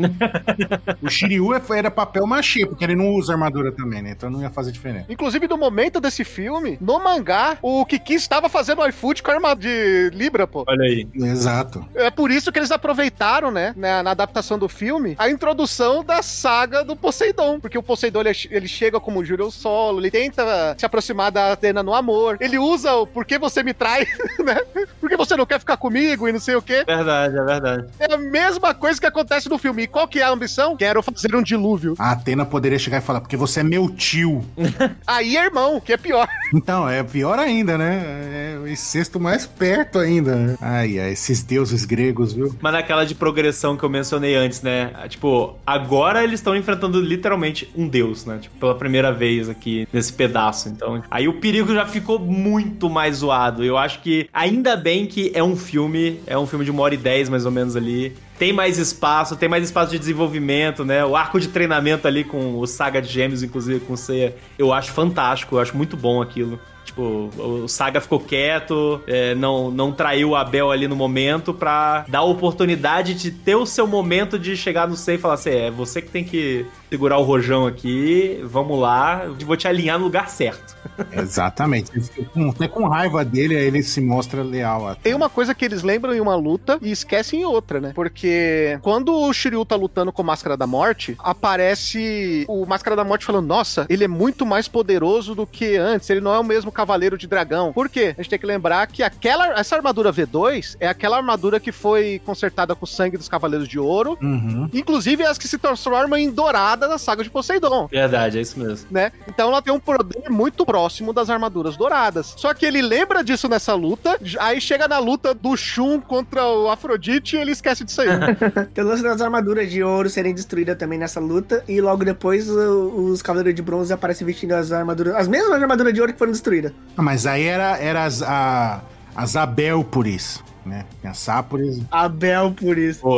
O Shiryu era papel machê, porque ele não usa armadura também, né? Então não ia fazer diferença. Inclusive, no momento desse filme, no mangá, o Kiki estava fazendo iFood com a armadura de Libra, pô. Olha aí. Exato. É por isso que eles aproveitaram, né, na, na adaptação do filme, a introdução da saga do Poseidon. Porque o Poseidon, ele, ele chega como Júlio Solo, ele tenta se aproximar da Atena no amor, ele usa o por que você me trai, né? Porque você não quer ficar comigo e não sei o quê. Verdade, é verdade. É a mesma coisa que acontece no filme. E qual que é a ambição? Quero fazer um dilúvio. A Atena poderia chegar e falar, porque você é meu tio. Aí é irmão, que é pior. Então, é pior ainda, né? É o incesto mais perto ainda, né? Ai, ai, esses deuses gregos, viu? Mas naquela de progressão que eu mencionei antes, né? Tipo, agora eles estão enfrentando literalmente um deus, né? Tipo, pela primeira vez aqui nesse pedaço. Então, aí o perigo já ficou muito mais zoado. Eu acho que ainda bem que é um filme, é um filme de uma hora e dez mais ou menos ali. Tem mais espaço, tem mais espaço de desenvolvimento, né? O arco de treinamento ali com o Saga de Gêmeos, inclusive com o Seiya, eu acho fantástico, eu acho muito bom aquilo. Tipo, o Saga ficou quieto, é, não, não traiu o Abel ali no momento pra dar a oportunidade de ter o seu momento de chegar no Seiya e falar assim, é você que tem que segurar o rojão aqui, vamos lá, eu vou te alinhar no lugar certo. Exatamente. Até com raiva dele, aí ele se mostra leal. Até. Tem uma coisa que eles lembram em uma luta e esquecem em outra, né? Porque quando o Shiryu tá lutando com o Máscara da Morte, aparece o Máscara da Morte falando, nossa, ele é muito mais poderoso do que antes, ele não é o mesmo Cavaleiro de Dragão. Por quê? A gente tem que lembrar que aquela, essa armadura V dois é aquela armadura que foi consertada com o sangue dos Cavaleiros de Ouro, Uhum. inclusive as que se transformam em dourada na saga de Poseidon. Verdade, é isso mesmo. Né? Então ela tem um poder muito próximo das armaduras douradas. Só que ele lembra disso nessa luta, aí chega na luta do Shun contra o Afrodite e ele esquece disso aí. Tem o lance das armaduras de ouro serem destruídas também nessa luta, e logo depois o- os Cavaleiros de Bronze aparecem vestindo as armaduras, as mesmas armaduras de ouro que foram destruídas. Ah, mas aí era, era as, a, as Abelpuris, né? Pensar por isso. Abel por isso. Pô.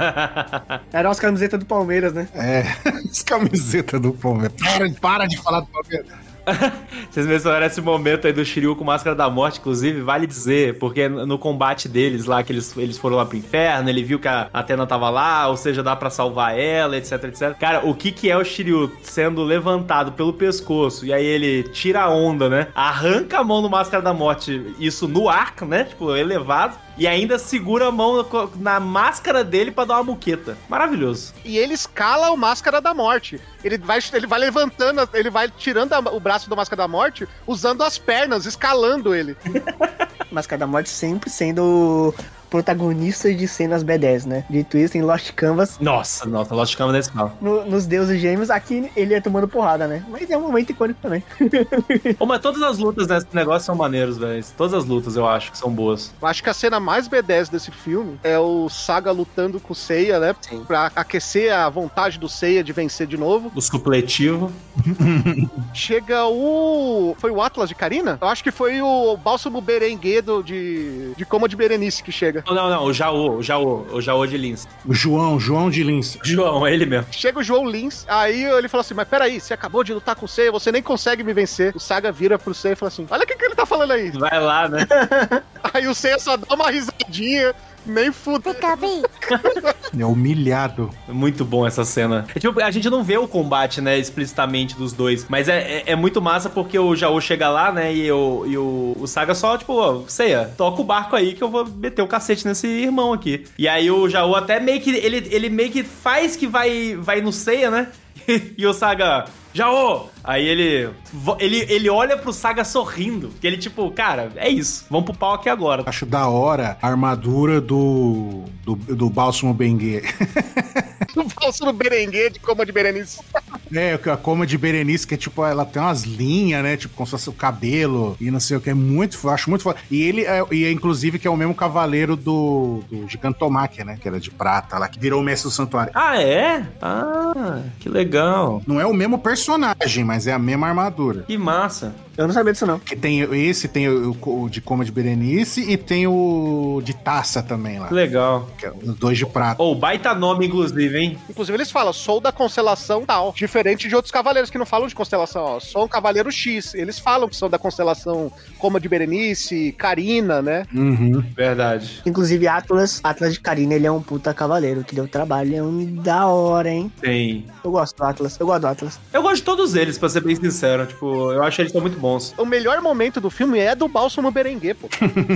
Eram as camisetas do Palmeiras, né? É, as camisetas do Palmeiras. Para, para de falar do Palmeiras. Vocês mencionaram esse momento aí do Shiryu com Máscara da Morte, inclusive, vale dizer, porque no combate deles lá, que eles, eles foram lá pro inferno, ele viu que a Atena tava lá, ou seja, dá pra salvar ela, etc, etcétera. Cara, o que que é o Shiryu sendo levantado pelo pescoço, e aí ele tira a onda, né? Arranca a mão do Máscara da Morte, isso no ar, né? Tipo, elevado, e ainda segura a mão na máscara dele pra dar uma muqueta. Maravilhoso. E ele escala o Máscara da Morte. Ele vai, ele vai levantando, ele vai tirando a- o braço do Máscara da Morte usando as pernas, escalando ele. Máscara da Morte sempre sendo protagonistas de cenas B dez, né? Dito isso, em Lost Canvas, Nossa, nossa, Lost Canvas nesse final. no- nos Deuses Gêmeos, aqui ele é tomando porrada, né? Mas é um momento icônico também. Ô, mas todas as lutas nesse negócio são maneiros, velho. Todas as lutas eu acho que são boas. Eu acho que a cena mais B dez desse filme é o Saga lutando com o Seiya, né? Sim. Pra aquecer a vontade do Seiya de vencer de novo. O supletivo. Chega o... Foi o Atlas de Karina? Eu acho que foi o Bálsamo Berenguedo de, de Coma de Berenice que chega. Não, não, não, o Jaô, o Jaô, o Jaô de Lins. O João, João de Lins. João, é ele mesmo. Chega o João Lins, aí ele fala assim, mas peraí, você acabou de lutar com o Seiya, você nem consegue me vencer. O Saga vira pro Seiya e fala assim, olha o que, que ele tá falando aí. Vai lá, né? Aí o Seiya só dá uma risadinha, Nem fuda. É humilhado. É muito bom essa cena. É, tipo, a gente não vê o combate, né, explicitamente dos dois, mas é, é, é muito massa porque o Jaô chega lá, né, e, o, e o, o Saga só, tipo, ó, Seiya, toca o barco aí que eu vou meter o cacete nesse irmão aqui. E aí o Jaô até meio que, ele, ele meio que faz que vai, vai no Seiya, né, e o Saga... Jaô! Aí ele, ele ele olha pro Saga sorrindo. Que ele tipo, cara, é isso. Vamos pro pau aqui agora. Acho da hora a armadura do do, do Bálsamo Bengue. O Bálsamo Berenguê de Coma de Berenice. É, a Coma de Berenice, que é tipo, ela tem umas linhas, né? Tipo, como se fosse o cabelo e não sei o que. É muito, eu acho muito foda. E ele, é, e é, inclusive, que é o mesmo cavaleiro do, do Gigantomachia, né? Que era de prata lá, que virou o mestre do santuário. Ah, é? Ah, que legal. Não é o mesmo personagem, mas é a mesma armadura. Que massa. Eu não sabia disso, não. Que tem esse, tem o, o de Coma de Berenice e tem o de Taça também lá. Que legal. Que é os dois de prata. Ou oh, baita nome, inclusive, hein? Inclusive, eles falam, sou da constelação tal. Diferente de outros cavaleiros que não falam de constelação, ó. Sou um cavaleiro X. Eles falam que são da constelação Coma de Berenice, Carina, né? Uhum. Verdade. Inclusive, Atlas, Atlas de Carina, ele é um puta cavaleiro que deu trabalho. É um da hora, hein? Tem. Eu gosto do Atlas. Eu gosto do Atlas. Eu gosto de todos eles, pra ser bem sincero. Tipo, eu acho que eles estão muito bons. O melhor momento do filme é do Bálsamo Berenguê, pô.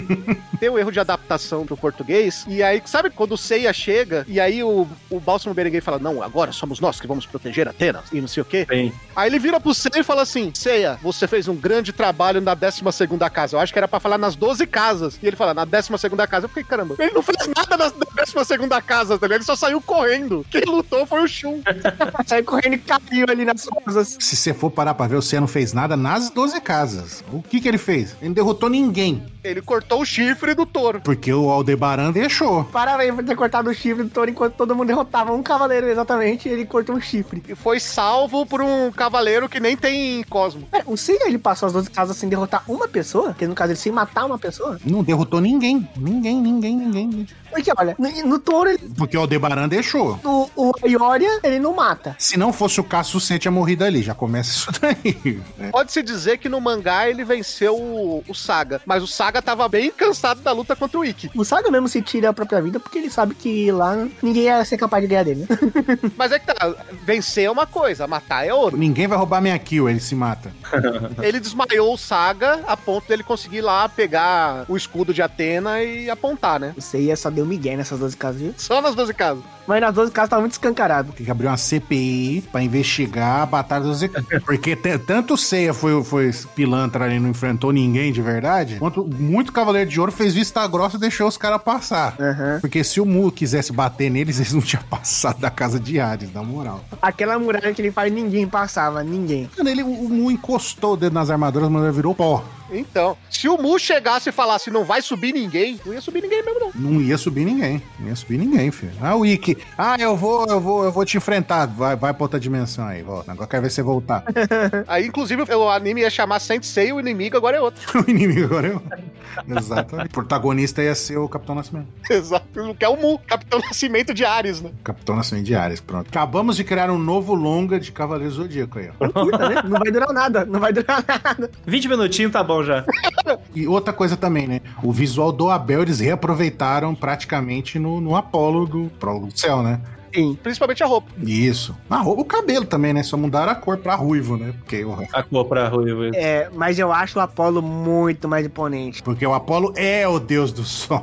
Tem o erro de adaptação pro português. E aí, sabe quando o Seiya chega e aí o, o Bálsamo Berenguê fala, não, agora somos nós que vamos proteger Atenas e não sei o quê. Sim. Aí ele vira pro Seiya e fala assim, Seiya, você fez um grande trabalho na décima segunda casa. Eu acho que era pra falar nas doze casas. E ele fala, na décima segunda casa. Eu fiquei, caramba, ele não fez nada na décima segunda casa, tá ligado? Ele só saiu correndo. Quem lutou foi o Shun. Saiu correndo e caiu ali nas casas. Se você for parar pra ver, o Seiya não fez nada nas doze casas. O que que ele fez? Ele não derrotou ninguém. Ele cortou o chifre do touro. Porque o Aldebaran deixou. Parabéns por ter cortado o chifre do touro enquanto todo mundo derrotava um cavaleiro exatamente, ele cortou um chifre. E foi salvo por um cavaleiro que nem tem Cosmo. É, o Seiya, ele passou as doze casas sem derrotar uma pessoa, que no caso ele sem matar uma pessoa. Não derrotou ninguém. Ninguém, ninguém, ninguém. Porque, olha, no, no touro ele... Porque o Aldebaran deixou. O, o Ioria, ele não mata. Se não fosse o caso, o Seiya tinha morrido ali. Já começa isso daí. Né? Pode-se dizer que no mangá ele venceu o, o Saga, mas o Saga tava bem cansado da luta contra o Ikki. O Saga mesmo se tira a própria vida porque ele sabe que lá ninguém ia ser capaz de ganhar dele, né? Mas é que tá, vencer é uma coisa, matar é outra. Ninguém vai roubar minha kill, ele se mata. Ele desmaiou o Saga a ponto dele conseguir ir lá pegar o escudo de Atena e apontar, né? O Seiya só deu migué nessas doze casas, viu? Só nas doze casas. Mas nas doze casas tava muito escancarado. Tem que abrir uma C P I pra investigar a Batalha dos Eclipses. Porque t- tanto o Seiya foi, foi pilantra ali, não enfrentou ninguém de verdade, quanto muito Cavaleiro de Ouro fez vista grossa e deixou os caras passar. Uhum. Porque se o Mu quisesse bater neles, eles não tinham passado da casa de Ares, na moral. Aquela muralha que ele faz, ninguém passava, ninguém. Quando ele, o Mu encostou o dedo nas armaduras, a armadura virou pó. Então, se o Mu chegasse e falasse não vai subir ninguém, não ia subir ninguém mesmo, não. Não ia subir ninguém. Não ia subir ninguém, filho. Ah, o Ikki. Ah, eu vou, eu vou, eu vou te enfrentar. Vai, vai pra outra dimensão aí, volta. Agora quero ver você voltar. Aí, inclusive, o anime ia chamar Sensei, o inimigo agora é outro. O inimigo agora é outro. Exatamente. O protagonista ia ser o Capitão Nascimento. Exato. Que é o Mu, Capitão Nascimento de Ares, né? Capitão Nascimento de Ares, pronto. Acabamos de criar um novo longa de Cavaleiro Zodíaco aí, ó. Curta, né? Não vai durar nada, não vai durar nada. vinte minutinhos tá bom já. E outra coisa também, né? O visual do Abel eles reaproveitaram praticamente no, no Apolo do Prólogo do Céu, né? Sim. Principalmente a roupa. Isso. A roupa, o cabelo também, né? Só mudaram a cor pra ruivo, né? Porque o... A cor pra ruivo. É, mas eu acho o Apolo muito mais imponente. Porque o Apolo é o deus do sol.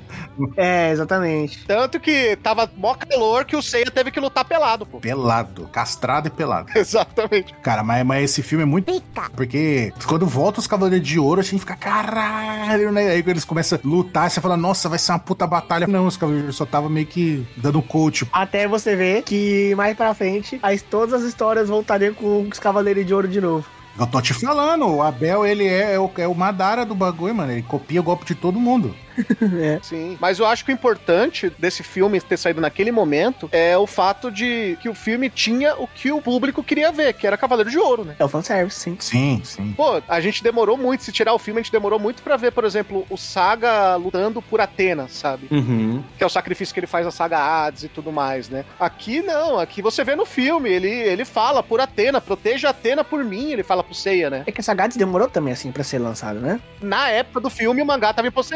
É, exatamente. Tanto que tava mó calor que o Seiya teve que lutar pelado, pô. Pelado. Castrado e pelado. Exatamente. Cara, mas, mas esse filme é muito... Pica. Porque quando volta os Cavaleiros de Ouro, a gente fica, caralho, né? Aí quando eles começam a lutar, você fala, nossa, vai ser uma puta batalha. Não, os Cavaleiros só tava meio que dando coach. Até você ver que mais pra frente, as, todas as histórias voltariam com os Cavaleiros de Ouro de novo. Eu tô te falando, o Abel, ele é, é, o, é o Madara do bagulho, mano. Ele copia o golpe de todo mundo. É. Sim, mas eu acho que o importante desse filme ter saído naquele momento é o fato de que o filme tinha o que o público queria ver, que era Cavaleiro de Ouro, né? É o fanservice, sim. Sim, sim. Pô, a gente demorou muito, se tirar o filme, a gente demorou muito pra ver, por exemplo, o Saga lutando por Atena, sabe? Uhum. Que é o sacrifício que ele faz na saga Hades e tudo mais, né? Aqui não, aqui você vê no filme, ele, ele fala por Atena, proteja Atena por mim, ele fala pro Seiya, né? É que essa Hades demorou também, assim, pra ser lançado, né? Na época do filme, o mangá tava em Poseidon. É,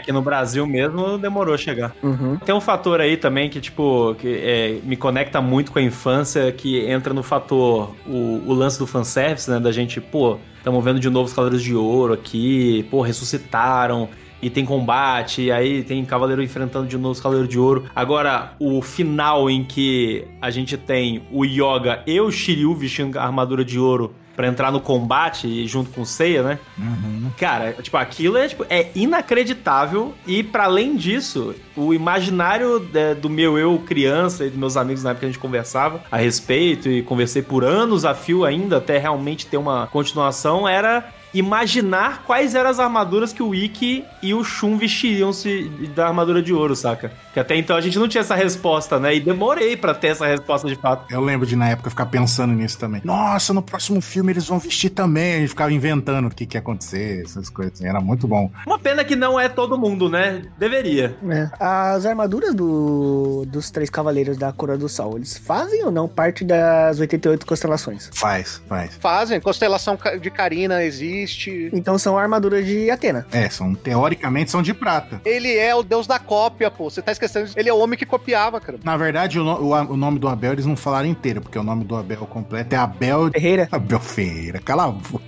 aqui no Brasil mesmo demorou a chegar. Uhum. Tem um fator aí também que, tipo, que é, me conecta muito com a infância, que entra no fator, o, o lance do fanservice, né? Da gente, pô, estamos vendo de novo os Cavaleiros de Ouro aqui, pô, ressuscitaram. E tem combate, e aí tem Cavaleiro enfrentando de novo os Cavaleiros de Ouro. Agora, o final em que a gente tem o Yoga e o Shiryu vestindo a armadura de ouro pra entrar no combate junto com o Seiya, né? Uhum. Cara, tipo, aquilo é, tipo, é inacreditável. E pra além disso, o imaginário de, do meu eu criança e dos meus amigos na época que a gente conversava a respeito, e conversei por anos a fio ainda, até realmente ter uma continuação, era imaginar quais eram as armaduras que o Ikki e o Shun vestiriam-se da armadura de ouro, saca? Que até então a gente não tinha essa resposta, né? E demorei pra ter essa resposta de fato. Eu lembro de, na época, ficar pensando nisso também. Nossa, no próximo filme eles vão vestir também. A gente ficava inventando o que, que ia acontecer, essas coisas assim. Era muito bom. Uma pena que não é todo mundo, né? Deveria. É. As armaduras do, dos três cavaleiros da Coroa do Sol, eles fazem ou não parte das oitenta e oito constelações? Faz, faz. Fazem. Constelação de Carina existe. Então são armaduras de Atena. É, são, teoricamente são de prata. Ele é o deus da cópia, pô. Você tá esquecendo disso. Ele é o homem que copiava, cara. Na verdade, o, no- o, o nome do Abel eles não falaram inteiro, porque o nome do Abel completo é Abel Ferreira. Abel Ferreira, cala a boca.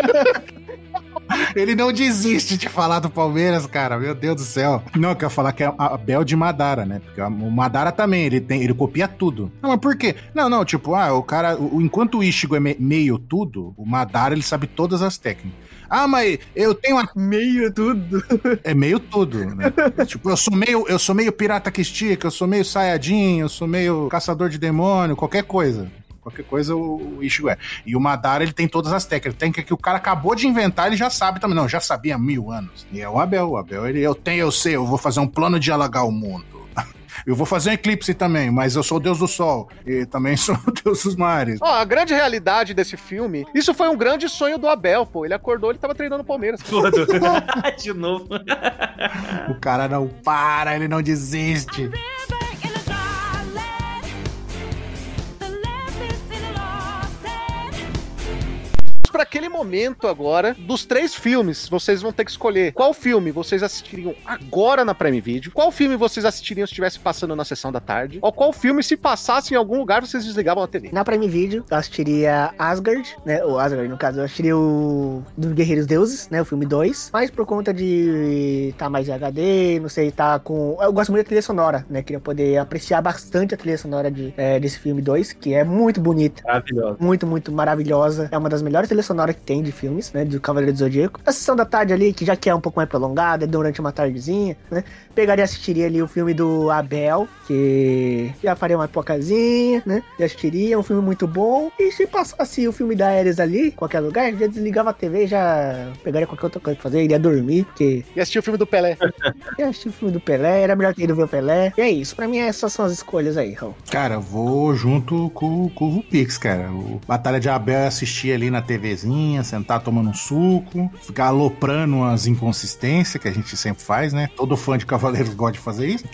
Ele não desiste de falar do Palmeiras, cara. Meu Deus do céu. Não, eu quero falar que é Abel de Madara, né? Porque o Madara também, ele tem, ele copia tudo. Não, mas por quê? Não, não, tipo, ah, o cara, o, enquanto o Ichigo é me- meio tudo, o Madara, ele sabe todas as técnicas. Ah, mas eu tenho uma... Meio tudo. É meio tudo, né? Tipo, eu sou meio, eu sou meio pirata que estica, eu sou meio Saiyajin, eu sou meio caçador de demônio, qualquer coisa. Qualquer coisa o Ichigo é. E o Madara, ele tem todas as técnicas. Tem que que o cara acabou de inventar, ele já sabe também. Não, já sabia há mil anos. E é o Abel. O Abel, ele, eu tenho, eu sei, eu vou fazer um plano de alagar o mundo. Eu vou fazer um eclipse também, mas eu sou o deus do sol. E também sou o deus dos mares. Ó, a grande realidade desse filme, isso foi um grande sonho do Abel, pô. Ele acordou, ele tava treinando o Palmeiras. De novo. O cara não para, ele não desiste. Pra aquele momento agora, dos três filmes, vocês vão ter que escolher qual filme vocês assistiriam agora na Prime Video, qual filme vocês assistiriam se estivesse passando na sessão da tarde, ou qual filme, se passasse em algum lugar, vocês desligavam a T V. Na Prime Video, eu assistiria Asgard, né? O Asgard, no caso, eu assistiria o dos Guerreiros Deuses, né? O filme dois. Mas por conta de tá mais em H D, não sei, tá com... Eu gosto muito da trilha sonora, né? Queria poder apreciar bastante a trilha sonora de, é, desse filme dois, que é muito bonita. Maravilhosa. Muito, muito maravilhosa. É uma das melhores trilhas sonora que tem de filmes, né, do Cavaleiro do Zodíaco. A sessão da tarde ali, que já que é um pouco mais prolongada, durante uma tardezinha, né, pegaria e assistiria ali o filme do Abel, que já faria uma pipocazinha, né, já assistiria, um filme muito bom, e se passasse o filme da Ares ali, em qualquer lugar, já desligava a T V e já pegaria qualquer outra coisa pra fazer, iria dormir, porque... E assistir o filme do Pelé. ia assistir o filme do Pelé, era melhor ter ido ver o Pelé, e é isso, pra mim essas são as escolhas aí, Raul. Cara, eu vou junto com, com o Vupix, cara. O Batalha de Abel é assistir ali na TVzinha, sentar tomando um suco, ficar aloprando umas inconsistências que a gente sempre faz, né? Todo fã de Cavaleiros gosta de fazer isso.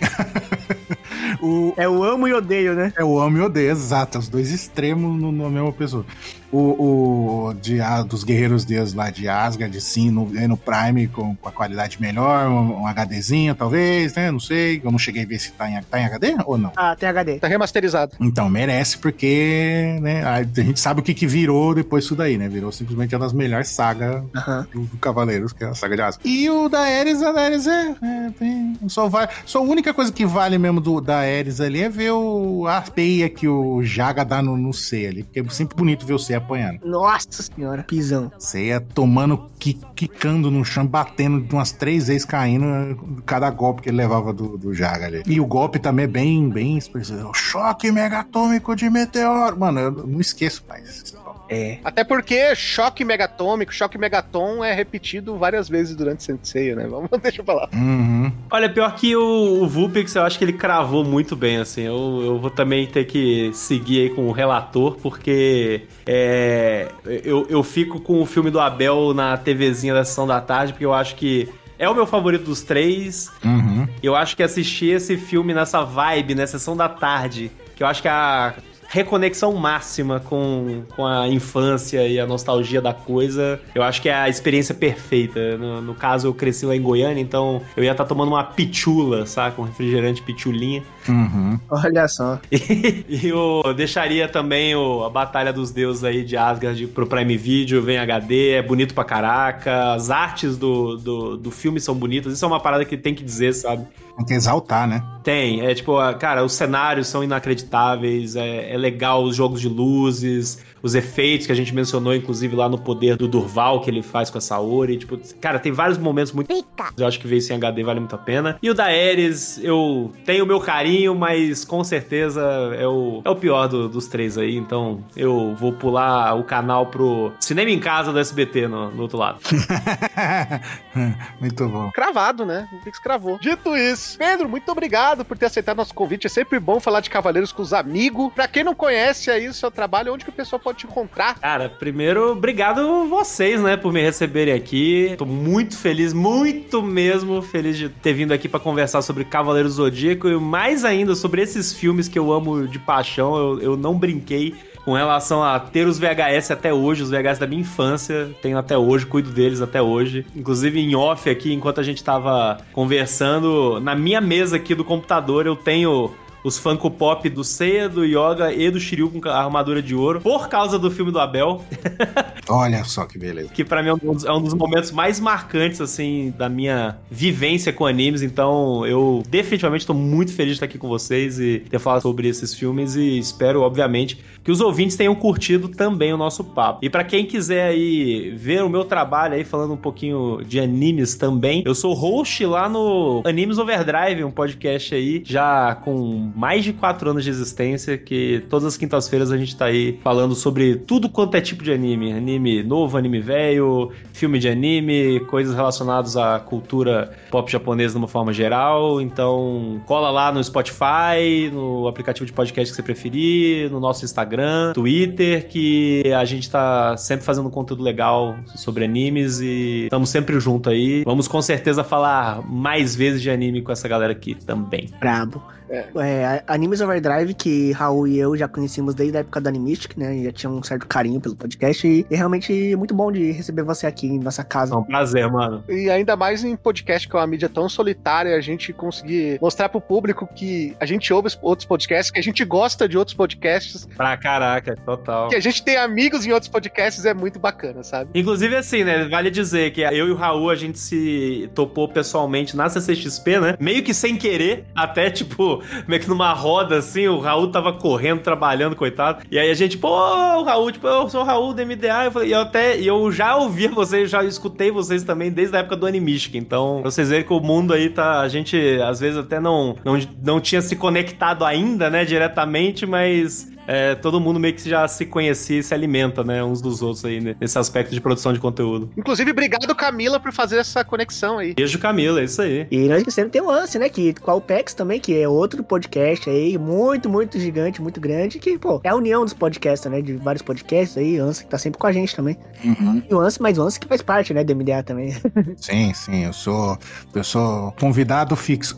o... É o amo e odeio, né? É o amo e odeio, exato. Os dois extremos no, na mesma pessoa. O, o de, a, dos Guerreiros Deus lá de Asgard, sim, no, no Prime, com, com a qualidade melhor, um, um HDzinho, talvez, né? Não sei. Eu não cheguei a ver se tá em, tá em H D ou não. Ah, tem H D. Tá remasterizado. Então, merece, porque, né, a gente sabe o que, que virou depois disso daí, né? Virou simplesmente uma das melhores sagas Uhum. do, do Cavaleiros, que é a saga de Asgard. E o da Ares, a da Ares é, é bem, só, vai, só a única coisa que vale mesmo do, da Ares ali é ver o, a peia que o Jaga dá no, no C ali, porque é sempre bonito ver o C apanhando. Nossa senhora, pisão. Ceia tomando, qui- quicando no chão, batendo umas três vezes, caindo cada golpe que ele levava do, do Jaga ali. E o golpe também é bem, bem expressivo. Choque megatômico de meteoro. Mano, eu não esqueço mais. É. Até porque choque megatômico, choque megaton é repetido várias vezes durante Sensei, né? Vamos, deixa eu falar. Uhum. Olha, pior que o, o Vulpix, eu acho que ele cravou muito bem, assim. Eu, eu vou também ter que seguir aí com o relator, porque é, eu, eu fico com o filme do Abel na TVzinha da sessão da tarde, porque eu acho que é o meu favorito dos três. Uhum. Eu acho que assistir esse filme nessa vibe, na sessão da tarde, que eu acho que a... reconexão máxima com, com a infância e a nostalgia da coisa. Eu acho que é a experiência perfeita. No, no caso, eu cresci lá em Goiânia, então eu ia estar tomando uma pitula, saca? Um refrigerante pitulinha. Uhum. Olha só. E, e eu deixaria também o, a Batalha dos Deuses aí de Asgard pro Prime Video, vem H D, é bonito pra caraca. As artes do, do, do filme são bonitas. Isso é uma parada que tem que dizer, sabe? Tem que exaltar, né? Tem, é tipo, cara, os cenários são inacreditáveis, é, é legal os jogos de luzes, os efeitos que a gente mencionou, inclusive lá no Poder do Durval, que ele faz com a Saori, tipo, cara, tem vários momentos muito... Pica. Eu acho que ver isso em H D vale muito a pena. E o da Ares, eu tenho o meu carinho, mas com certeza é o, é o pior do, dos três aí, então eu vou pular o canal pro Cinema em Casa do S B T no, no outro lado. Muito bom. Cravado, né? O Pix cravou. Dito isso, Pedro, muito obrigado por ter aceitado nosso convite. É sempre bom falar de Cavaleiros com os amigos. Pra quem não conhece aí o seu trabalho, onde que o pessoal pode te encontrar? Cara, primeiro, obrigado vocês, né, por me receberem aqui. Tô muito feliz, muito mesmo feliz de ter vindo aqui pra conversar sobre Cavaleiros do Zodíaco e mais ainda sobre esses filmes que eu amo de paixão. Eu, eu não brinquei com relação a ter os V H S até hoje, os V H S da minha infância, tenho até hoje, cuido deles até hoje. Inclusive em off aqui, enquanto a gente tava conversando, na minha mesa aqui do computador eu tenho os Funko Pop do Seiya, do Yoga e do Shiryu com a armadura de ouro, por causa do filme do Abel. Olha só que beleza. Que pra mim é um, dos, é um dos momentos mais marcantes, assim, da minha vivência com animes. Então, eu definitivamente tô muito feliz de estar aqui com vocês e ter falado sobre esses filmes e espero, obviamente, que os ouvintes tenham curtido também o nosso papo. E pra quem quiser aí ver o meu trabalho aí, falando um pouquinho de animes também, eu sou host lá no Animes Overdrive, um podcast aí, já com mais de quatro anos de existência, que todas as quintas-feiras a gente tá aí falando sobre tudo quanto é tipo de anime. Anime novo, anime velho, filme de anime, coisas relacionadas à cultura pop japonesa de uma forma geral. Então, cola lá no Spotify, no aplicativo de podcast que você preferir, no nosso Instagram, Twitter, que a gente tá sempre fazendo conteúdo legal sobre animes e estamos sempre junto aí. Vamos com certeza falar mais vezes de anime com essa galera aqui também. Brabo. É. É, Animes Overdrive, que Raul e eu já conhecemos desde a época do Animistic, né? Já tinha um certo carinho pelo podcast e é realmente muito bom de receber você aqui em nossa casa. É um prazer, mano. E ainda mais em podcast, que é uma mídia tão solitária, a gente conseguir mostrar pro público que a gente ouve outros podcasts, que a gente gosta de outros podcasts. Pra caraca, total. Que a gente tem amigos em outros podcasts, é muito bacana, sabe? Inclusive, assim, né? Vale dizer que eu e o Raul, a gente se topou pessoalmente na C C X P, né? Meio que sem querer, até, tipo, meio que numa roda, assim, o Raul tava correndo, trabalhando, coitado. E aí a gente, pô, o Raul, tipo, eu sou o Raul do M D A. Eu falei, e eu até, e eu já ouvi vocês, já escutei vocês também desde a época do Animistic. Então, pra vocês verem que o mundo aí tá, a gente, às vezes, até não, não, não tinha se conectado ainda, né, diretamente, mas... É, todo mundo meio que já se conhecia e se alimenta, né, uns dos outros aí, né, nesse aspecto de produção de conteúdo. Inclusive, obrigado, Camila, por fazer essa conexão aí. Beijo, Camila, é isso aí. E nós esquecemos tem o Anse, né, que com a Upex também, que é outro podcast aí, muito, muito gigante, muito grande, que, pô, é a união dos podcasts, né, de vários podcasts aí, o Anse que tá sempre com a gente também. Uhum. E o Anse, mas o Anse que faz parte, né, do M D A também. Sim, sim, eu sou, eu sou convidado fixo.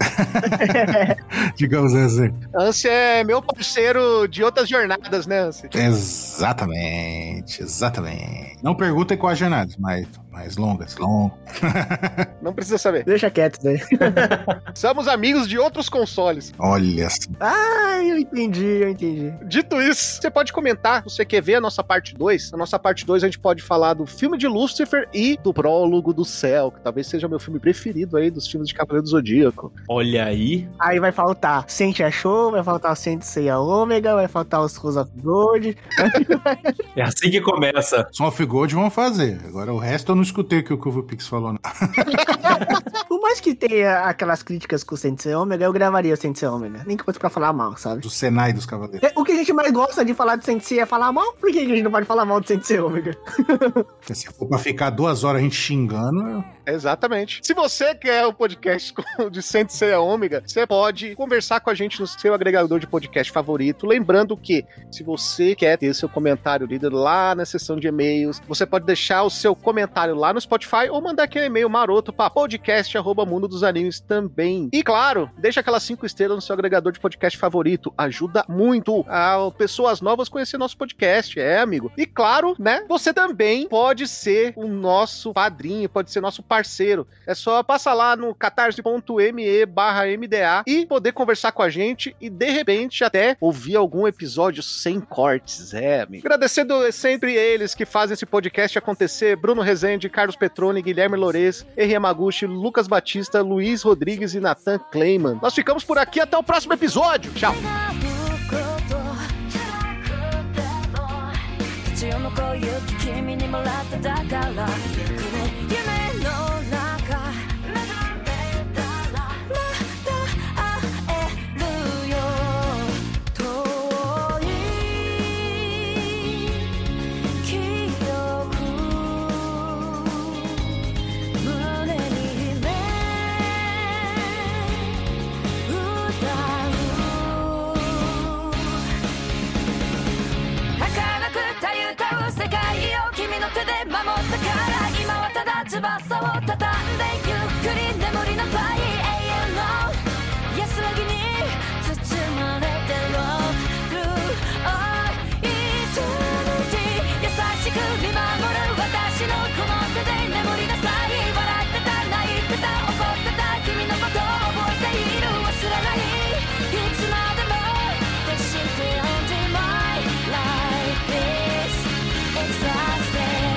Digamos assim. Anse é meu parceiro de outras jornadas. jornadas, né, Anse? Exatamente, exatamente. Não perguntem quais jornadas, mas mais longas, longas. Não precisa saber. Deixa quieto, né? Somos amigos de outros consoles. Olha. Ah, eu entendi, eu entendi. Dito isso, você pode comentar, se você quer ver a nossa parte dois. Na nossa parte dois a gente pode falar do filme de Lúcifer e do Prólogo do Céu, que talvez seja o meu filme preferido aí dos filmes de Cavaleiro do Zodíaco. Olha aí. Aí vai faltar Sente a Show, vai faltar o Sente Seiya Ômega, vai faltar os Souls of Gold. É assim que começa. Song of Gold vão fazer. Agora o resto eu não escutei o que o Kuvupix falou, não. Por mais que tenha aquelas críticas com o Sensei Ômega, eu gravaria o Sensei Ômega. Nem que fosse pra falar mal, sabe? Do Senai dos Cavaleiros. O que a gente mais gosta de falar de Sensei é falar mal? Por que a gente não pode falar mal do Sensei Ômega? Se for pra ficar duas horas a gente xingando... Eu... Exatamente. Se você quer o podcast de Sensei Ômega, você pode conversar com a gente no seu agregador de podcast favorito. Lembrando que, se você quer ter seu comentário lido lá na seção de e-mails, você pode deixar o seu comentário comentário lá no Spotify ou mandar aquele e-mail maroto pra podcast arroba mundo dos animes também. E claro, deixa aquelas cinco estrelas no seu agregador de podcast favorito. Ajuda muito a pessoas novas conhecer nosso podcast, é, amigo. E claro, né, você também pode ser o nosso padrinho, pode ser nosso parceiro. É só passar lá no catarse.me barra mda e poder conversar com a gente e, de repente, até ouvir algum episódio sem cortes, é, amigo. Agradecendo sempre eles que fazem esse podcast acontecer: Bruno Rezende, Carlos Petroni, Guilherme Lores, Henri Yamaguchi, Lucas Batista, Luiz Rodrigues e Nathan Kleiman. Nós ficamos por aqui, até o próximo episódio. Tchau! 血を残る雪君にもらっただから行くね夢の中望んでたらまた会えるよ遠い記憶胸に秘め歌う儚く歌う世界を君の手で守ったから今はただ翼を畳んでゆっくり眠りなさい永遠の安らぎに包まれて Love through all eternity 優しく見守る私のこの手で眠りなさい笑ってた泣いてた怒ってた君のことを覚えている忘れないいつまでも決して Only my life is exhausted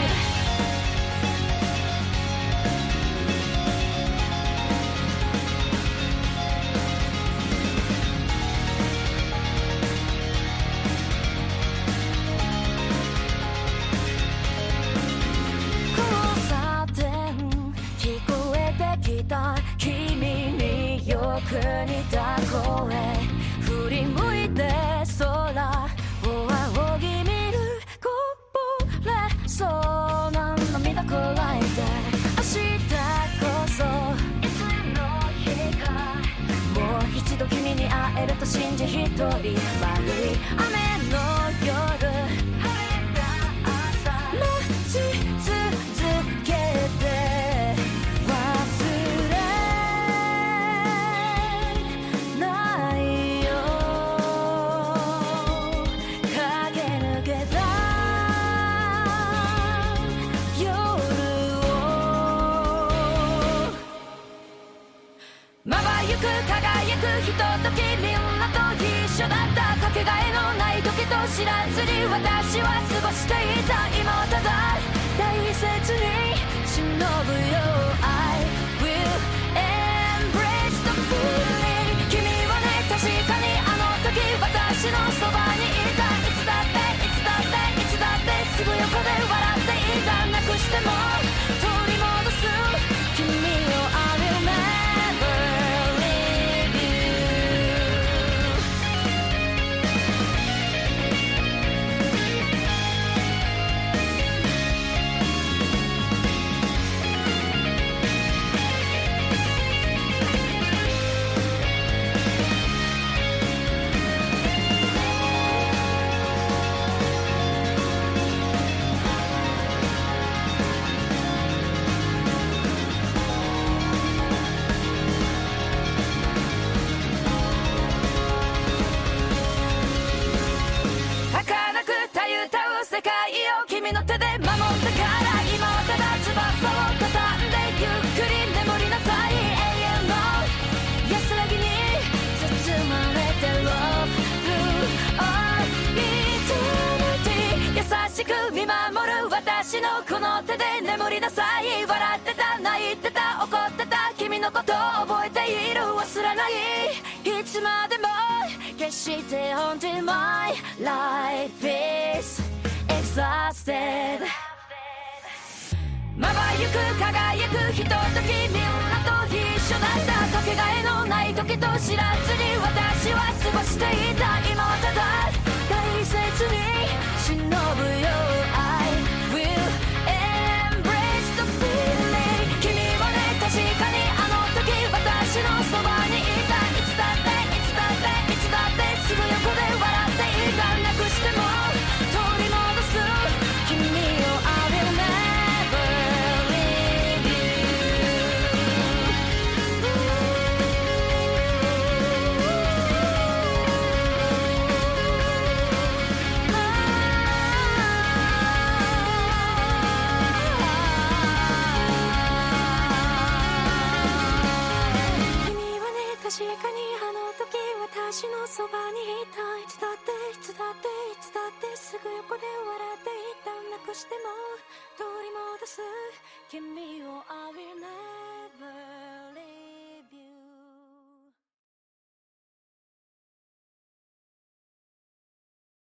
交差点聞こえてきた君によく似た声振り向いて空を仰ぎ見るこぼれそうな涙こらえて明日こそいつの日かもう一度君に会えると信じ一人悪い雨の夜晴れた朝待ち続けて忘れないよ駆け抜けた夜をまばゆく輝くひとときみんなと一緒だったかけがえのない時と知らずに私は過ごしていた今はただ大切に忍ぶよ I will embrace the feeling 君はね確かにあの時私のそばにいたいつだっていつだっていつだってすぐ横で笑っていたなくしても取り戻す君を I will never leave you 儚くたゆたう世界を君の手で守ったから今はただ翼を畳んでゆっくり眠りなさい永遠の安らぎに包まれて Love through all eternity 優しく見守る私のこの手で眠りなさい笑ってた泣いてた怒ってた君のことを覚えている忘れないいつまでも決して Until my life is exhausted まばゆく輝くひとときみんなと一緒だったかけがえのない時と知らずに私は過ごしていた今はただ大切に忍ぶよ I will embrace the feeling 君はね確かにあの時私のそばにいたいつだっていつだっていつだってすぐ横で笑っていたなくしても取り戻す君を I will never 私のそばにいた。いつだっていつだっていつだってすぐ横で笑っていた。なくしても取り戻す君を I will